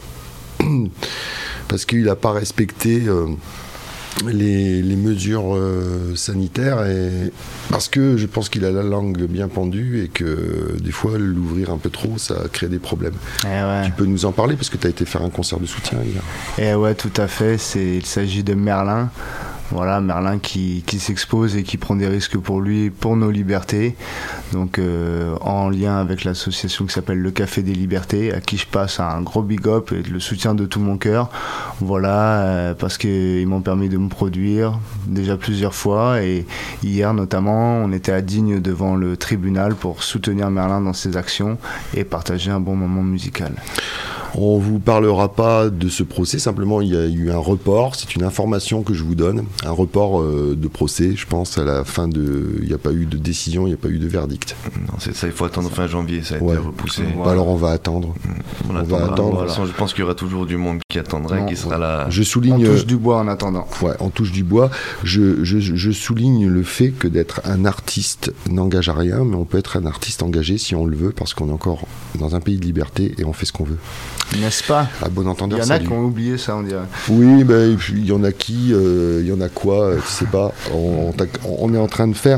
parce qu'il n'a pas respecté euh, les, les mesures euh, sanitaires et parce que je pense qu'il a la langue bien pendue et que des fois l'ouvrir un peu trop ça crée des problèmes. Eh ouais. Tu peux nous en parler parce que tu as été faire un concert de soutien hier. Eh ouais, tout à fait. C'est, il s'agit de Merlin. Voilà, Merlin qui, qui s'expose et qui prend des risques pour lui, pour nos libertés. Donc, euh, en lien avec l'association qui s'appelle Le Café des Libertés, à qui je passe un gros big up et le soutien de tout mon cœur. Voilà, euh, parce qu'ils m'ont permis de me produire déjà plusieurs fois. Et hier, notamment, on était à Digne devant le tribunal pour soutenir Merlin dans ses actions et partager un bon moment musical. On ne vous parlera pas de ce procès, simplement il y a eu un report, c'est une information que je vous donne, un report euh, de procès, je pense, à la fin de... Il n'y a pas eu de décision, il n'y a pas eu de verdict. Non, c'est ça, il faut attendre fin janvier, ça a ouais. été repoussé. Voilà. Alors on va attendre. On, on attendra, va attendre. Voilà. Je pense qu'il y aura toujours du monde qui attendrait, non, qui sera là. Je souligne... On touche du bois en attendant. Ouais, on touche du bois. Je, je, je souligne le fait que d'être un artiste n'engage à rien, mais on peut être un artiste engagé si on le veut, parce qu'on est encore dans un pays de liberté et on fait ce qu'on veut. N'est-ce pas? À bon entendeur, il y en a salut. Qui ont oublié ça, on dirait. Oui, ben, il y en a qui, euh, il y en a quoi, euh, tu sais pas. On, on est en train de faire,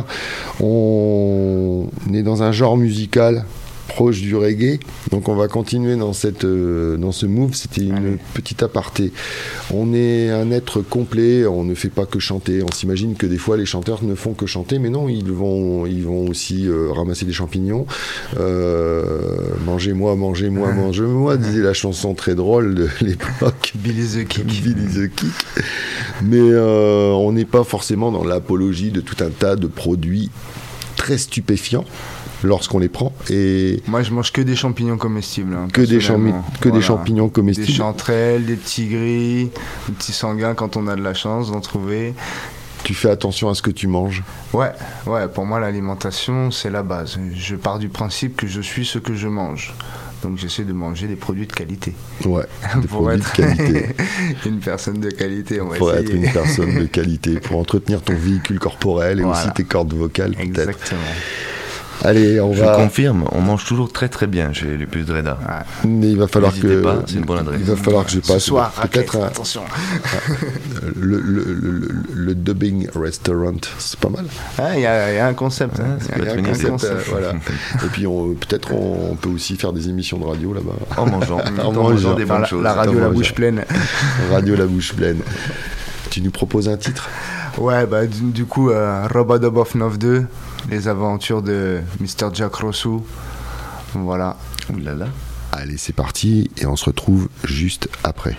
on est dans un genre musical proche du reggae, donc on va continuer dans, cette, euh, dans ce move. C'était une Allez. petite aparté. On est un être complet, on ne fait pas que chanter. On s'imagine que des fois les chanteurs ne font que chanter, mais non, ils vont, ils vont aussi euh, ramasser des champignons. Euh, mangez-moi, mangez-moi, mangez-moi, disait la chanson très drôle de l'époque. Billy the Kick. Billy the Kick. Mais euh, on n'est pas forcément dans l'apologie de tout un tas de produits très stupéfiants lorsqu'on les prend. Et moi je mange que des champignons comestibles, hein, que, des, champi- que voilà. des champignons comestibles, des chanterelles, des petits gris, des petits sanguins quand on a de la chance d'en trouver. Tu fais attention à ce que tu manges? Ouais, ouais, pour moi l'alimentation c'est la base. Je pars du principe que je suis ce que je mange. Donc j'essaie de manger des produits de qualité. Ouais, des pour produits être de qualité. Une personne de qualité, on va pour essayer. Pour être une personne de qualité, pour entretenir ton véhicule corporel et voilà. aussi tes cordes vocales peut-être. Exactement. Allez, on je va... confirme, on mange toujours très très bien chez Lupus Dreda. Ouais. Mais il va falloir N'hésitez que pas, c'est une bonne adresse. Il va falloir que je passe. Ce soir, peut-être un... attention. le, le, le, le dubbing restaurant, c'est pas mal. Il ah, y, y a un concept. Ah, il y a un concept, concept euh, voilà. Et puis on, peut-être on, on peut aussi faire des émissions de radio là-bas. En mangeant, en mangeant des bonnes la, choses. La radio la bouche pleine. Radio la bouche pleine. Tu nous proposes un titre? Ouais, bah du, du coup, euh, Robadobov quatre-vingt-deux, les aventures de mister Jack Rossou. Voilà. Ouh là là. Allez, c'est parti et on se retrouve juste après.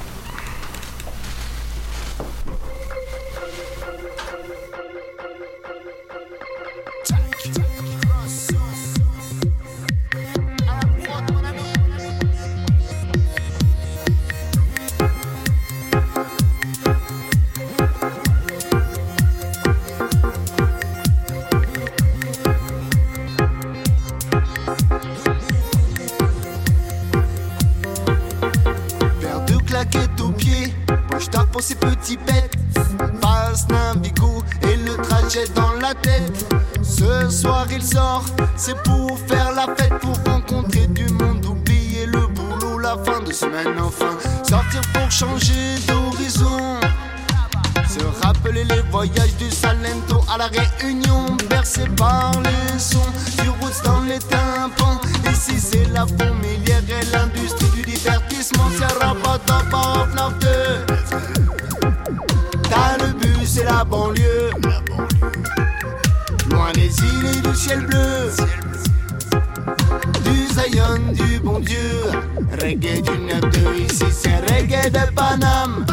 Pour ces petits bêtes, passe Navigo et le trajet dans la tête. Ce soir il sort, c'est pour faire la fête, pour rencontrer du monde, oublier le boulot, la fin de semaine enfin. Sortir pour changer d'horizon, se rappeler les voyages du Salento à la Réunion, bercé par les sons du roots dans les tympans. Ici c'est la fourmilière et l'industrie du divertissement, c'est Robadobov quatre-vingt-deux. T'as le bus et la banlieue, loin des îles et du ciel bleu, du Zion, du bon Dieu. Reggae du neuf deux, ici c'est reggae de Paname,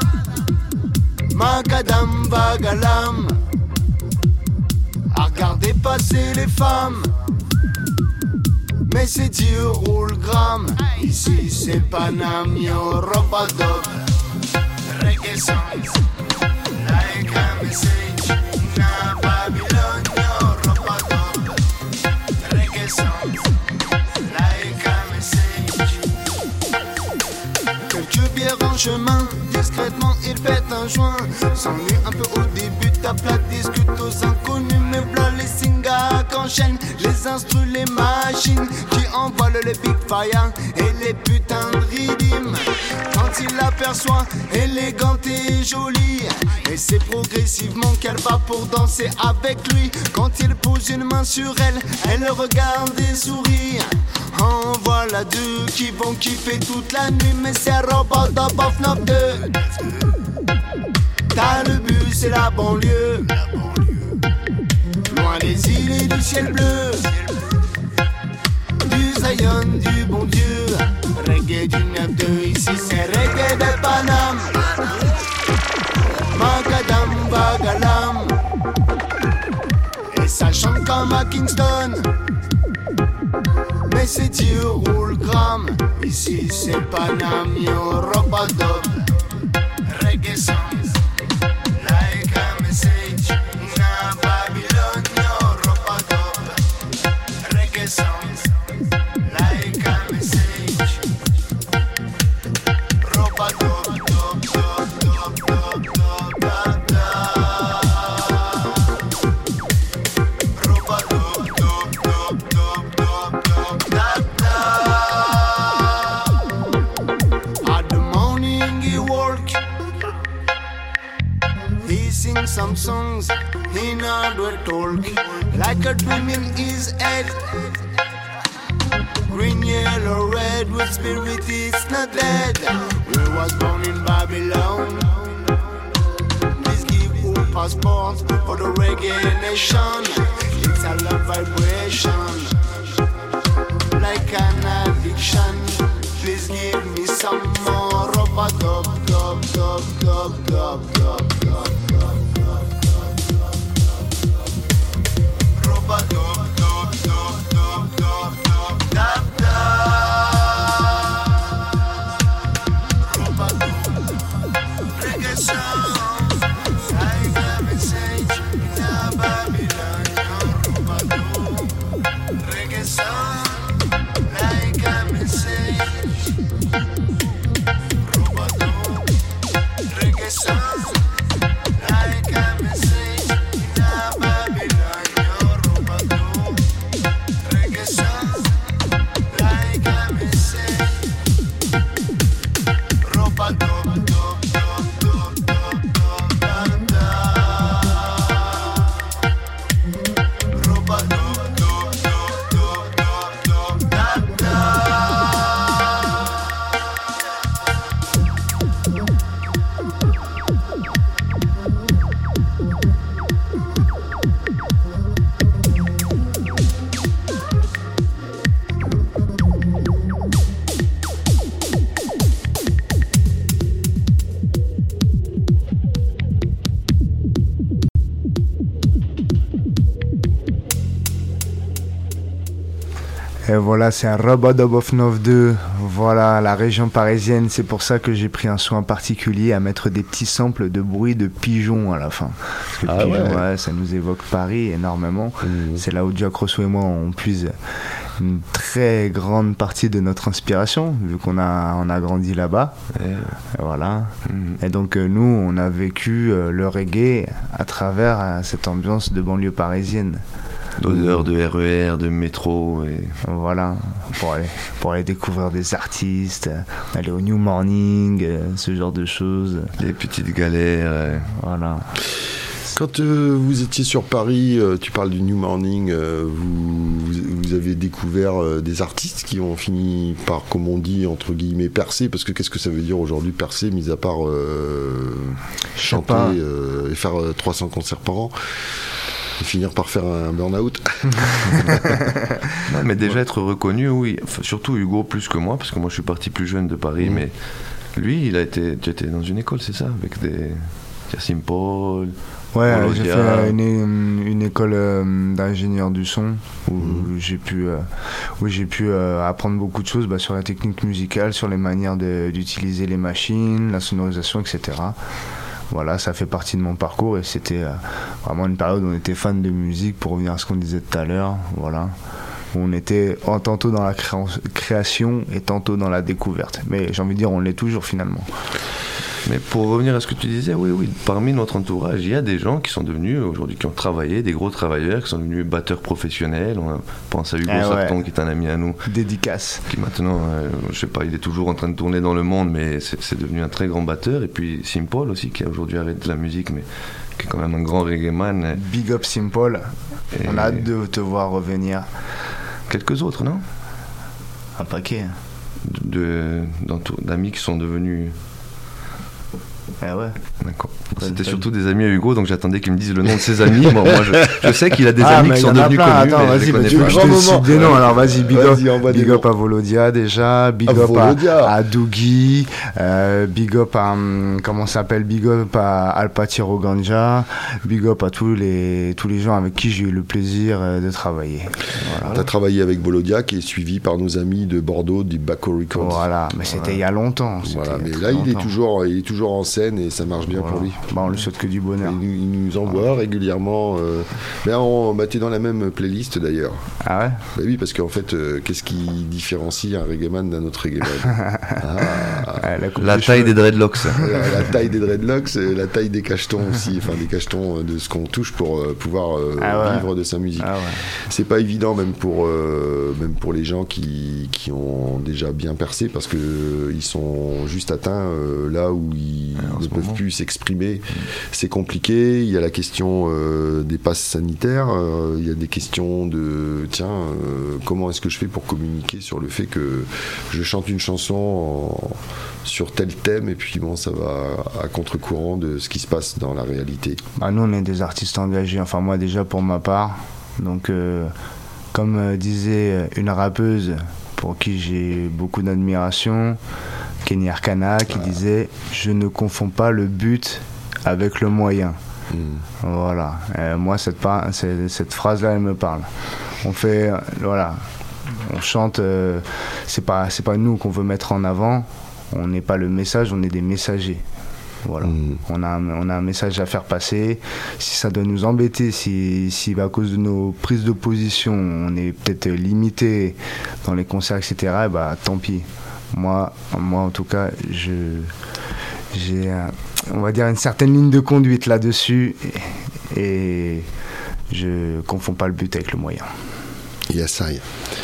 Macadam, Bagalam, à regarder passer les femmes. Mais c'est dur, roule gramme. Ici c'est Paname, Europa Dub. Reggae songs, like a message. Na Babylon, Europa Dub. Reggae songs, like a message. Quelques bières en chemin, discrètement il pète un joint. S'ennuie un peu au début, tape la discute aux inconnus. Mais v'là les singas qu'enchaînent les instrus, les machines qui envoient le big fire et les putains de rythmes. Quand il l'aperçoit, élégante et jolie, et c'est progressivement qu'elle va pour danser avec lui. Quand il pose une main sur elle, elle le regarde et sourit. En voilà deux qui vont kiffer toute la nuit. Mais c'est Robot Dub of neuf-deux. T'as le bus et la banlieue, loin des îles et du ciel bleu, du Zion, du bon Dieu. Reggae du neuf-deux, ici c'est reggae de Paname. Macadam, Bagalam, et ça chante comme à Kingston. Mais c'est dur, roule gramme. Ici c'est Paname, Europa Dub. Reggae songs, like a message. Na Babylon, Europa Dub. Reggae songs, like a message. Europa Dub, dub, dub, dub, dub, dub, dub. Europa Dub, dub, dub, dub, dub, dub, dub, dub. At the morning he work, he sing some songs in hardware talk, like a dream in his head. Green, yellow, red, with spirit it's not dead. We was born in Babylon. Please give who passports for the reggae nation. It's a love vibration, like an addiction. Please give me some more Europa Dub, dub, dub, dub, dub, dub, dub, dub, dub. Europa Dub, dub, dub, dub, dub, dub, dub, dub. Europa Dub, reggae songs, like a message. Na Babylon, Europa Dub, reggae songs, like a message. Europa Dub, reggae songs, like a message. Na Babylon, Europa Dub, reggae songs, like a message. Europa Dub, dub, dub, dub, dub, dub, dub, dub. Europa Dub, dub, dub, dub, dub, dub, dub, dub. Et voilà, c'est un Robot Dub of neuf-deux. Voilà, la région parisienne. C'est pour ça que j'ai pris un soin particulier à mettre des petits samples de bruit de pigeons à la fin. Parce que Ah pigeons, ouais. ouais, ça nous évoque Paris énormément. Mmh. C'est là où Jack Rousseau et moi on puise une très grande partie de notre inspiration, vu qu'on a, on a grandi là-bas. Ouais. Et voilà. Mhm. Et donc euh, nous, on a vécu euh, le reggae à travers euh, cette ambiance de banlieue parisienne. D'odeur de R E R, de métro. Et... Voilà, pour aller, pour aller découvrir des artistes, euh, aller au New Morning, euh, ce genre de choses. Les petites galères. euh. Voilà. Quand euh, vous étiez sur Paris, euh, tu parles du New Morning, euh, vous, vous, vous avez découvert euh, des artistes qui ont fini par, comme on dit, entre guillemets, percer, parce que qu'est-ce que ça veut dire aujourd'hui, percer, mis à part euh, chanter pas. euh, et faire euh, trois cents concerts par an et finir par faire un burn-out. Non, mais déjà être reconnu, oui. Enfin, surtout Hugo plus que moi, parce que moi je suis parti plus jeune de Paris, Mmh. mais lui, il a été, tu étais dans une école, c'est ça, avec des. Simple. Ouais, j'ai fait une, une, une école euh, d'ingénieur du son où mmh. j'ai pu, euh, où j'ai pu euh, apprendre beaucoup de choses bah, sur la technique musicale, sur les manières de, d'utiliser les machines, la sonorisation, et cetera. Voilà, ça fait partie de mon parcours et c'était euh, vraiment une période où on était fan de musique, pour revenir à ce qu'on disait tout à l'heure. Voilà. On était tantôt dans la création et tantôt dans la découverte. Mais j'ai envie de dire, on l'est toujours finalement. Mais pour revenir à ce que tu disais, oui, oui, parmi notre entourage, il y a des gens qui sont devenus, aujourd'hui, qui ont travaillé, des gros travailleurs, qui sont devenus batteurs professionnels. On pense à Hugo eh Sarton, ouais. qui est un ami à nous. Dédicace. Qui maintenant, euh, je sais pas, il est toujours en train de tourner dans le monde, mais c'est, c'est devenu un très grand batteur. Et puis Simple aussi, qui a aujourd'hui arrêté la musique, mais qui est quand même un grand reggae man. Big up Simple. Et on a hâte de te voir revenir. Quelques autres, non ? Un paquet. De, de, d'amis qui sont devenus... Ah ouais. D'accord. C'était surtout des amis à Hugo, donc j'attendais qu'il me dise le nom de ses amis. Bon, moi, je, je sais qu'il a des ah, amis qui sont devenus connus. Attends, vas-y, je, bah, tu je te cite des noms. Alors vas-y, big vas-y, up, big up à Volodia déjà, big à up Volodia. à, à Dougie, euh, big up à comment ça s'appelle, big up à Alpatiro Ganja, big up à tous les tous les gens avec qui j'ai eu le plaisir de travailler. Voilà. T'as travaillé avec Volodia, qui est suivi par nos amis de Bordeaux du Baco Records. Voilà, mais c'était voilà. il y a longtemps. Voilà, mais là il est toujours, il est toujours en scène et ça marche bien voilà. pour lui. Bah, on lui souhaite que du bonheur. Il, il nous envoie ah. régulièrement. Euh... Ben, on, bah, t'es dans la même playlist d'ailleurs. Ah ouais bah, oui, parce qu'en fait, euh, qu'est-ce qui différencie un reggaeman d'un autre reggaeman ah. ouais, La, la taille des dreadlocks. la, la taille des dreadlocks, la taille des cachetons aussi, enfin des cachetons de ce qu'on touche pour euh, pouvoir euh, ah ouais. vivre de sa musique. Ah ouais. C'est pas évident même pour, euh, même pour les gens qui, qui ont déjà bien percé, parce qu'ils euh, sont juste atteints euh, là où ils ouais, ne peuvent moment. plus s'exprimer. Mmh. C'est compliqué. Il y a la question euh, des passes sanitaires. Euh, il y a des questions de tiens, euh, comment est-ce que je fais pour communiquer sur le fait que je chante une chanson en, sur tel thème, et puis bon, ça va à contre-courant de ce qui se passe dans la réalité. Bah, nous, on est des artistes engagés. Enfin, moi, déjà pour ma part. Donc, euh, comme euh, disait une rappeuse pour qui j'ai beaucoup d'admiration, Kenny Arcana, qui ah. disait « Je ne confonds pas le but avec le moyen. Mmh. » Voilà. Euh, moi, cette, par- cette, cette phrase-là, elle me parle. On fait... Euh, voilà. On chante... Euh, c'est pas, c'est pas nous qu'on veut mettre en avant. On n'est pas le message, on est des messagers. Voilà. Mmh. On, a un, on a un message à faire passer. Si ça doit nous embêter, si, si à cause de nos prises de position, on est peut-être limité dans les concerts, et cetera, bah, tant pis. Moi, moi, en tout cas, je, j'ai, un, on va dire, une certaine ligne de conduite là-dessus, et, et je ne confonds pas le but avec le moyen. Il y a ça.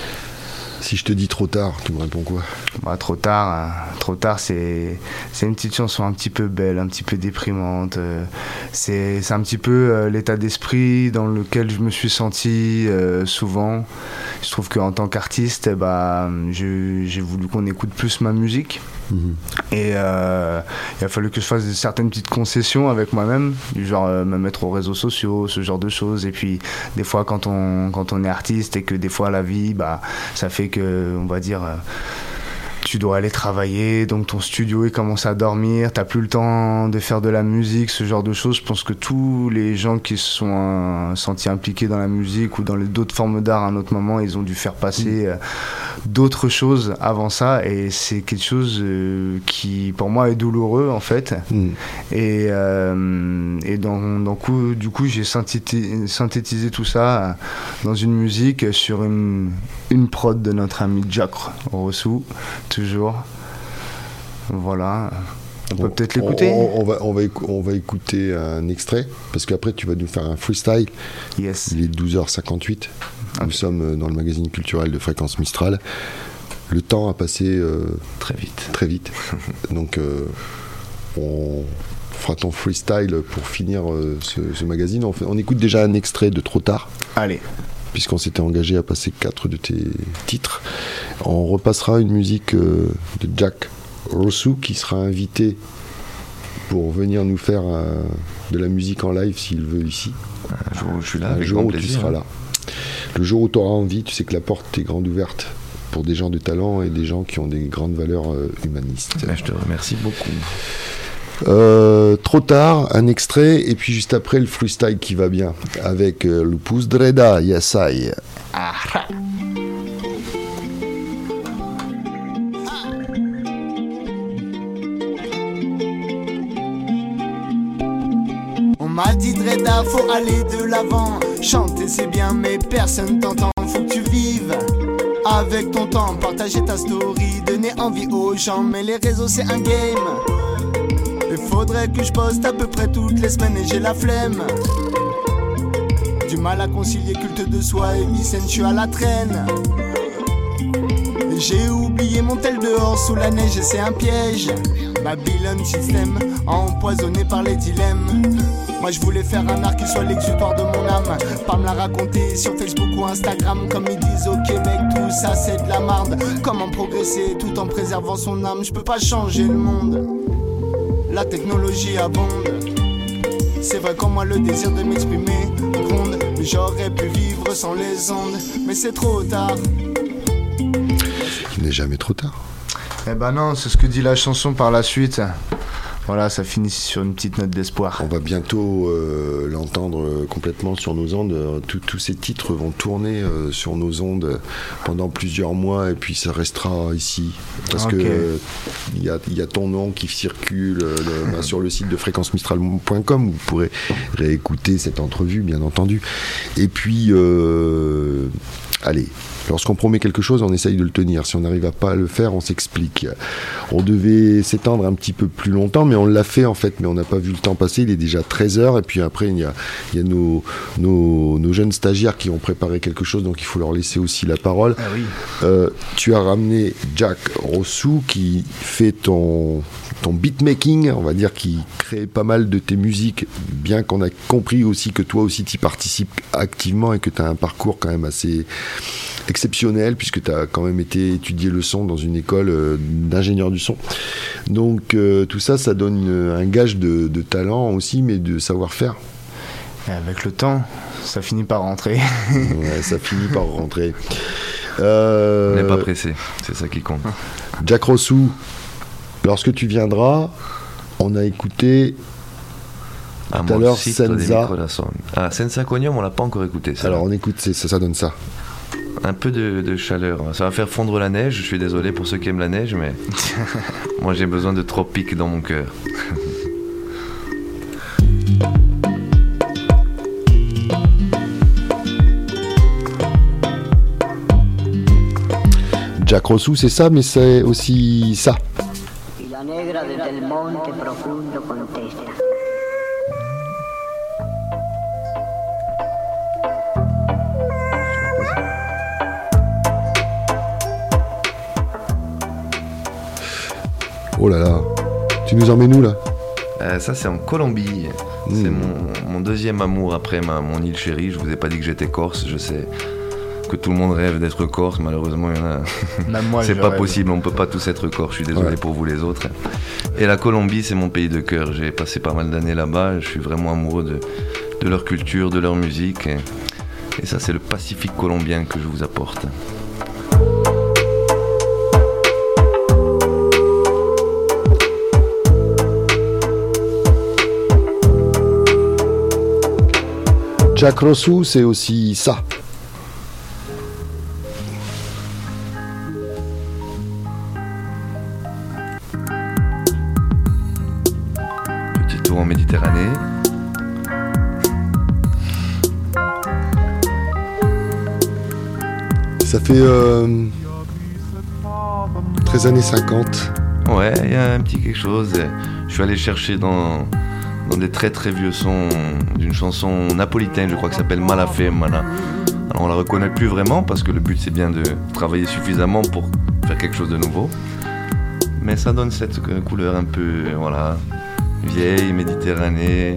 Si je te dis trop tard, tu me réponds quoi ? Bah, trop tard, hein. Trop tard, c'est, c'est une petite chanson un petit peu belle, un petit peu déprimante. Euh, c'est, c'est un petit peu euh, l'état d'esprit dans lequel je me suis senti euh, souvent. Je trouve qu'en tant qu'artiste, eh bah, je, j'ai voulu qu'on écoute plus ma musique. Mmh. Et euh, il a fallu que je fasse certaines petites concessions avec moi-même, du genre euh, me mettre aux réseaux sociaux, ce genre de choses. Et puis des fois, quand on, quand on est artiste et que des fois la vie, bah, ça fait que, on va dire, euh, tu dois aller travailler, donc ton studio il commence à dormir, t'as plus le temps de faire de la musique, ce genre de choses. Je pense que tous les gens qui se sont euh, sentis impliqués dans la musique ou dans les, d'autres formes d'art à un autre moment, ils ont dû faire passer euh, d'autres choses avant ça, et c'est quelque chose euh, qui pour moi est douloureux en fait. Mm. Et, euh, et dans, dans coup, du coup j'ai synthétisé, synthétisé tout ça dans une musique sur une, une prod de notre ami Jack Rossou. Toujours. Voilà. On peut on, peut-être l'écouter. On, on, va, on, va écou- on va écouter un extrait, parce qu'après tu vas nous faire un freestyle. Yes. Il est douze heures cinquante-huit. Okay. Nous sommes dans le magazine culturel de Fréquence Mistral. Le temps a passé euh, très vite. Très vite. Donc euh, on fera ton freestyle pour finir euh, ce, ce magazine. On, fait, on écoute déjà un extrait de Trop tard. Allez. Puisqu'on s'était engagé à passer quatre de tes titres. On repassera une musique euh, de Jack Rossou, qui sera invité pour venir nous faire euh, de la musique en live s'il veut ici. Un jour où je suis là, un avec jour où plaisir, tu seras hein. là. Le jour où tu auras envie, tu sais que la porte est grande ouverte pour des gens de talent et des gens qui ont des grandes valeurs euh, humanistes. Là, je te remercie beaucoup. Euh, trop tard, un extrait, et puis juste après le freestyle qui va bien, avec euh, Lupus Dreda, Yes I. Ah. On m'a dit Dreda, faut aller de l'avant. Chanter c'est bien mais personne t'entend. Faut que tu vives avec ton temps. Partager ta story, donner envie aux gens. Mais les réseaux c'est un game. Il faudrait que je poste à peu près toutes les semaines et j'ai la flemme. Du mal à concilier culte de soi et mi-scène, je suis à la traîne. J'ai oublié mon tel dehors sous la neige et c'est un piège. Babylone système, empoisonné par les dilemmes. Moi je voulais faire un art qui soit l'exutoire de mon âme. Pas me la raconter sur Facebook ou Instagram. Comme ils disent au Québec, tout ça c'est de la marde. Comment progresser tout en préservant son âme? Je peux pas changer le monde. La technologie abonde. C'est vrai qu'en moi le désir de m'exprimer gronde. Mais j'aurais pu vivre sans les ondes. Mais c'est trop tard. Il n'est jamais trop tard. Eh ben non, c'est ce que dit la chanson par la suite. Voilà, ça finit sur une petite note d'espoir. On va bientôt euh, l'entendre complètement sur nos ondes. Tous, tous ces titres vont tourner euh, sur nos ondes pendant plusieurs mois et puis ça restera ici. Parce okay. que il y a, y a ton nom qui circule euh, le, ben, sur le site de fréquence mistral point com. Vous pourrez réécouter cette entrevue, bien entendu. Et puis, euh, allez. Lorsqu'on promet quelque chose, on essaye de le tenir. Si on n'arrive à pas le faire, on s'explique. On devait s'étendre un petit peu plus longtemps, mais on l'a fait en fait, mais on n'a pas vu le temps passer. Il est déjà treize heures, et puis après, il y a, il y a nos, nos, nos jeunes stagiaires qui ont préparé quelque chose, donc il faut leur laisser aussi la parole. Ah oui. Euh, tu as ramené Jack Rossou, qui fait ton, ton beatmaking, on va dire, qui crée pas mal de tes musiques, bien qu'on a compris aussi que toi aussi tu y participes activement et que tu as un parcours quand même assez exceptionnel, puisque tu as quand même été étudier le son dans une école euh, d'ingénieur du son. Donc euh, tout ça, ça donne une, un gage de, de talent aussi, mais de savoir-faire. Et avec le temps, ça finit par rentrer. Ouais, ça finit par rentrer. Euh... On n'est pas pressé, c'est ça qui compte. Jack Rossou, lorsque tu viendras, on a écouté ah, tout à l'heure Senza. Ah, Senza Cognom, on l'a pas encore écouté. Ça. Alors on écoute, c'est, ça, ça donne ça. Un peu de, de chaleur. Ça va faire fondre la neige. Je suis désolé pour ceux qui aiment la neige, mais moi j'ai besoin de tropique dans mon cœur. Jack Rossou, c'est ça, mais c'est aussi ça. La negra desde el monte profundo contesta. Oh là là, tu nous emmènes où là? euh, Ça c'est en Colombie, mmh. C'est mon, mon deuxième amour après ma, mon île chérie. Je vous ai pas dit que j'étais corse, je sais que tout le monde rêve d'être corse, malheureusement il y en a... Même moi, c'est pas rêve. possible, on peut pas tous être corse, je suis désolé ouais. pour vous les autres. Et la Colombie c'est mon pays de cœur, j'ai passé pas mal d'années là-bas, je suis vraiment amoureux de, de leur culture, de leur musique. Et, et ça c'est le Pacifique colombien que je vous apporte. Jack Rossou, c'est aussi ça. Petit tour en Méditerranée. Ça fait euh, treize années cinquante. Ouais, il y a un petit quelque chose. Je suis allé chercher dans... dans des très très vieux sons d'une chanson napolitaine, je crois, qui s'appelle Mala Femmina. Alors on la reconnaît plus vraiment parce que le but c'est bien de travailler suffisamment pour faire quelque chose de nouveau. Mais ça donne cette couleur un peu, voilà, vieille, Méditerranée,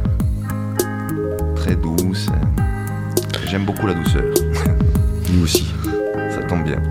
très douce. J'aime beaucoup la douceur. Nous aussi. Ça tombe bien.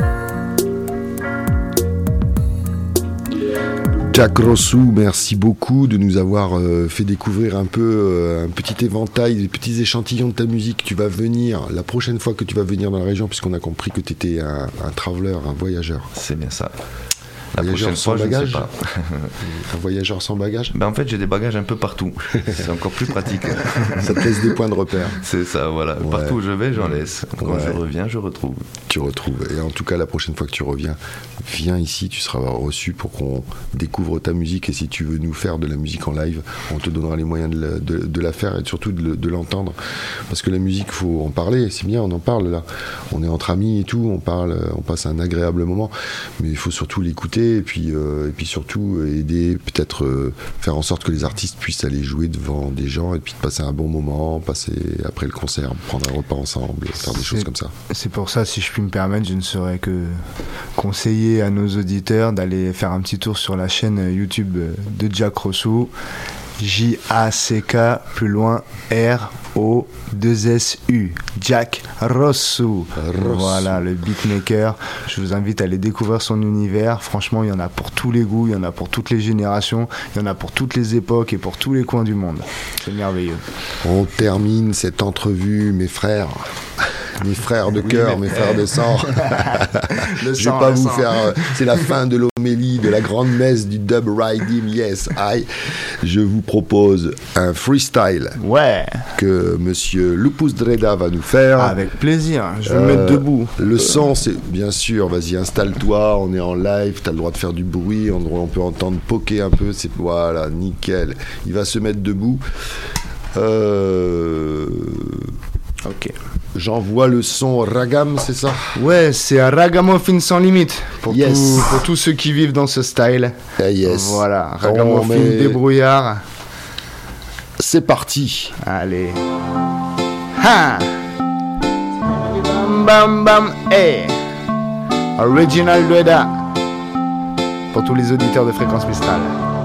Jack Rossou, merci beaucoup de nous avoir euh, fait découvrir un peu euh, un petit éventail, des petits échantillons de ta musique. Tu vas venir la prochaine fois que tu vas venir dans la région, puisqu'on a compris que tu étais un, un traveler, un voyageur. C'est bien ça. La voyageur prochaine sans fois, je ne bagage. sais pas. Un voyageur sans bagage. Ben, en fait, j'ai des bagages un peu partout. C'est encore plus pratique. Ça te laisse des points de repère. C'est ça, voilà. Ouais. Partout où je vais, j'en laisse. Quand Ouais. je reviens, je retrouve. Tu retrouves. Et en tout cas, la prochaine fois que tu reviens, viens ici, tu seras reçu pour qu'on découvre ta musique. Et si tu veux nous faire de la musique en live, on te donnera les moyens de la, de, de la faire et surtout de, de l'entendre. Parce que la musique, faut en parler. C'est bien, on en parle là. On est entre amis et tout, on parle, on passe un agréable moment. Mais il faut surtout l'écouter et puis, euh, et puis surtout aider, peut-être euh, faire en sorte que les artistes puissent aller jouer devant des gens et puis de passer un bon moment, passer après le concert, prendre un repas ensemble, faire des choses comme ça. C'est pour ça, si je puis me permettre, je ne saurais que conseiller à nos auditeurs d'aller faire un petit tour sur la chaîne YouTube de Jack Rossou. J A C K, plus loin, R O deux S U. Jack Rossou. Rossou. Voilà, le beatmaker. Je vous invite à aller découvrir son univers. Franchement, il y en a pour tous les goûts, il y en a pour toutes les générations, il y en a pour toutes les époques et pour tous les coins du monde. C'est merveilleux. On termine cette entrevue, mes frères. Mes frères de cœur, mais- mes frères de sang. Le Je vais sang, pas le vous sang. faire. euh, C'est la fin de l'homélie, de la grande messe du dub riding. Yes, I. Je vous propose un freestyle Ouais, que Monsieur Lupus Dreda va nous faire. avec plaisir. Je vais me Euh, mettre debout. Le son, c'est bien sûr. Vas-y, installe-toi. On est en live. T'as le droit de faire du bruit. On, on peut entendre poker un peu. C'est voilà, nickel. Il va se mettre debout. Euh... Ok. J'envoie le son Ragam, c'est ça? Ouais, c'est un ragamuffin sans limite pour, Yes. tout- pour tous ceux qui vivent dans ce style. Eh yes. Voilà, On ragamuffin met- débrouillard. C'est parti. Allez. Ha! Bam bam bam, hey! Original Dreda. Pour tous les auditeurs de Fréquence Mistral.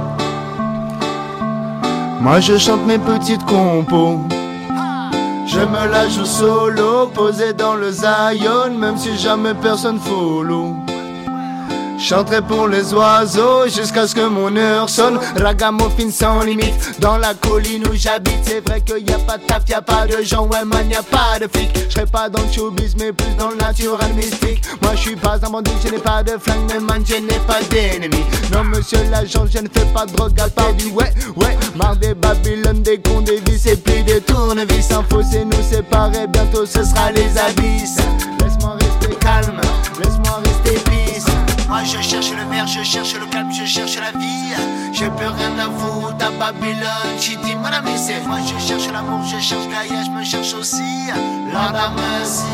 Moi je chante mes petites compos. Je me la joue solo, posé dans le Zion, même si jamais personne follow. Chanterai pour les oiseaux jusqu'à ce que mon heure sonne. Ragamuffin sans limite, dans la colline où j'habite. C'est vrai qu'il y a pas de taf, y a pas de gens, ouais man, y a pas de flic. Je serai pas dans le showbiz, mais plus dans le naturel mystique. Moi je suis pas un bandit, je n'ai pas de flingue, mais man, je n'ai pas d'ennemis. Non monsieur l'agent, je ne fais pas de drogue à part du ouais, ouais. Marre des Babylone, des cons, des vis et puis des tournevis. Un fossé nous séparer, bientôt ce sera les abysses. Laisse-moi rester calme, laisse-moi rester peace. Moi je cherche le verre, je cherche le calme, je cherche la vie. J'ai plus rien à foutre à Babylone, j'ai dit mon ami c'est. Moi je cherche l'amour, je cherche Gaïa, je me cherche aussi. Lord have mercy.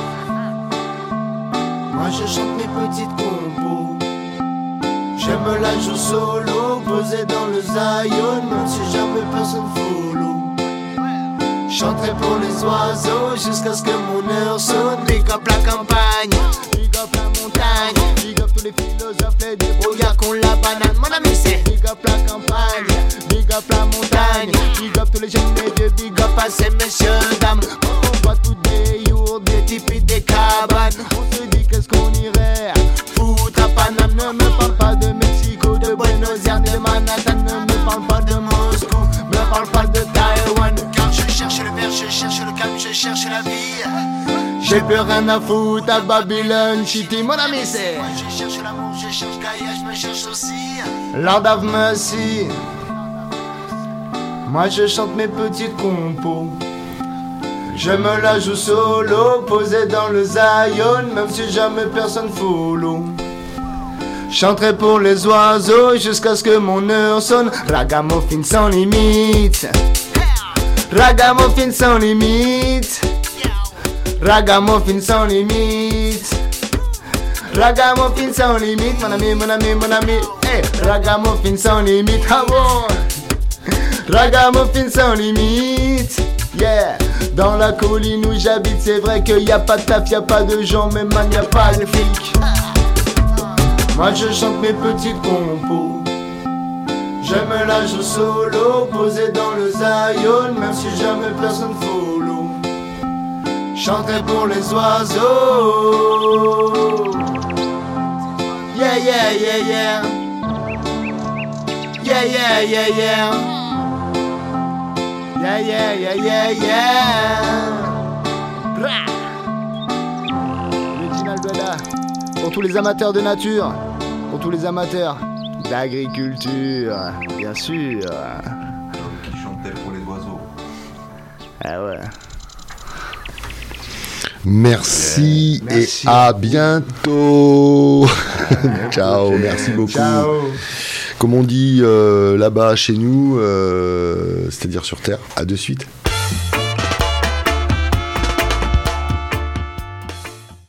Moi je chante mes petites compos. Je me la joue solo, posé dans le Zion, même si jamais personne follow. Chanterai pour les oiseaux jusqu'à ce que mon heure sonne. Big up la campagne, big up la montagne, big up tous les philosophes, les débrouillards qu'on la banane. Mon ami c'est big up la campagne, big up la montagne, big up tous les jeunes et vieux, big up à ces messieurs dames. On voit tous des yourts, des tipis, des cabanes. On se dit qu'est-ce qu'on irait foutre à Paname. Ne me parle pas de Mexico, de Buenos Aires, de Manhattan. Ne me parle pas de Moscou, me parle pas de Taïwan. Car je cherche le verre, je cherche le calme, je cherche la vie. J'ai plus rien à foutre à Babylone City, mon ami c'est. Moi je cherche l'amour, je cherche Gaïa, je me cherche aussi. Lord have mercy. Moi je chante mes petites compos. Je me la joue solo, posé dans le Zion, même si jamais personne follow. Chanterai pour les oiseaux jusqu'à ce que mon heure sonne. Ragamuffin sans limite. Ragamuffin sans limite. Ragamuffin sans limite. Ragamuffin sans limite. Mon ami, mon ami, mon ami. Hey, ragamuffin sans limite. Ah bon. Ragamuffin sans limite. Yeah. Dans la colline où j'habite, c'est vrai qu'il y a pas de taf, y a pas de gens, mais man, y a pas de flics. Moi je chante mes petites compos. Je me la joue solo, posé dans le Zion, même si jamais personne follow. Chanterai pour les oiseaux. Yeah, yeah, yeah, yeah. Yeah, yeah, yeah, yeah. Yeah, yeah, yeah, yeah, yeah. Bra. Original Dreda. Pour tous les amateurs de nature, pour tous les amateurs d'agriculture, bien sûr. Qui chantait pour les oiseaux. Ah ouais. Merci, yeah. Merci et à bientôt. Ciao, merci beaucoup. Ciao. Comme on dit euh, là-bas chez nous, euh, c'est-à-dire sur Terre, à de suite.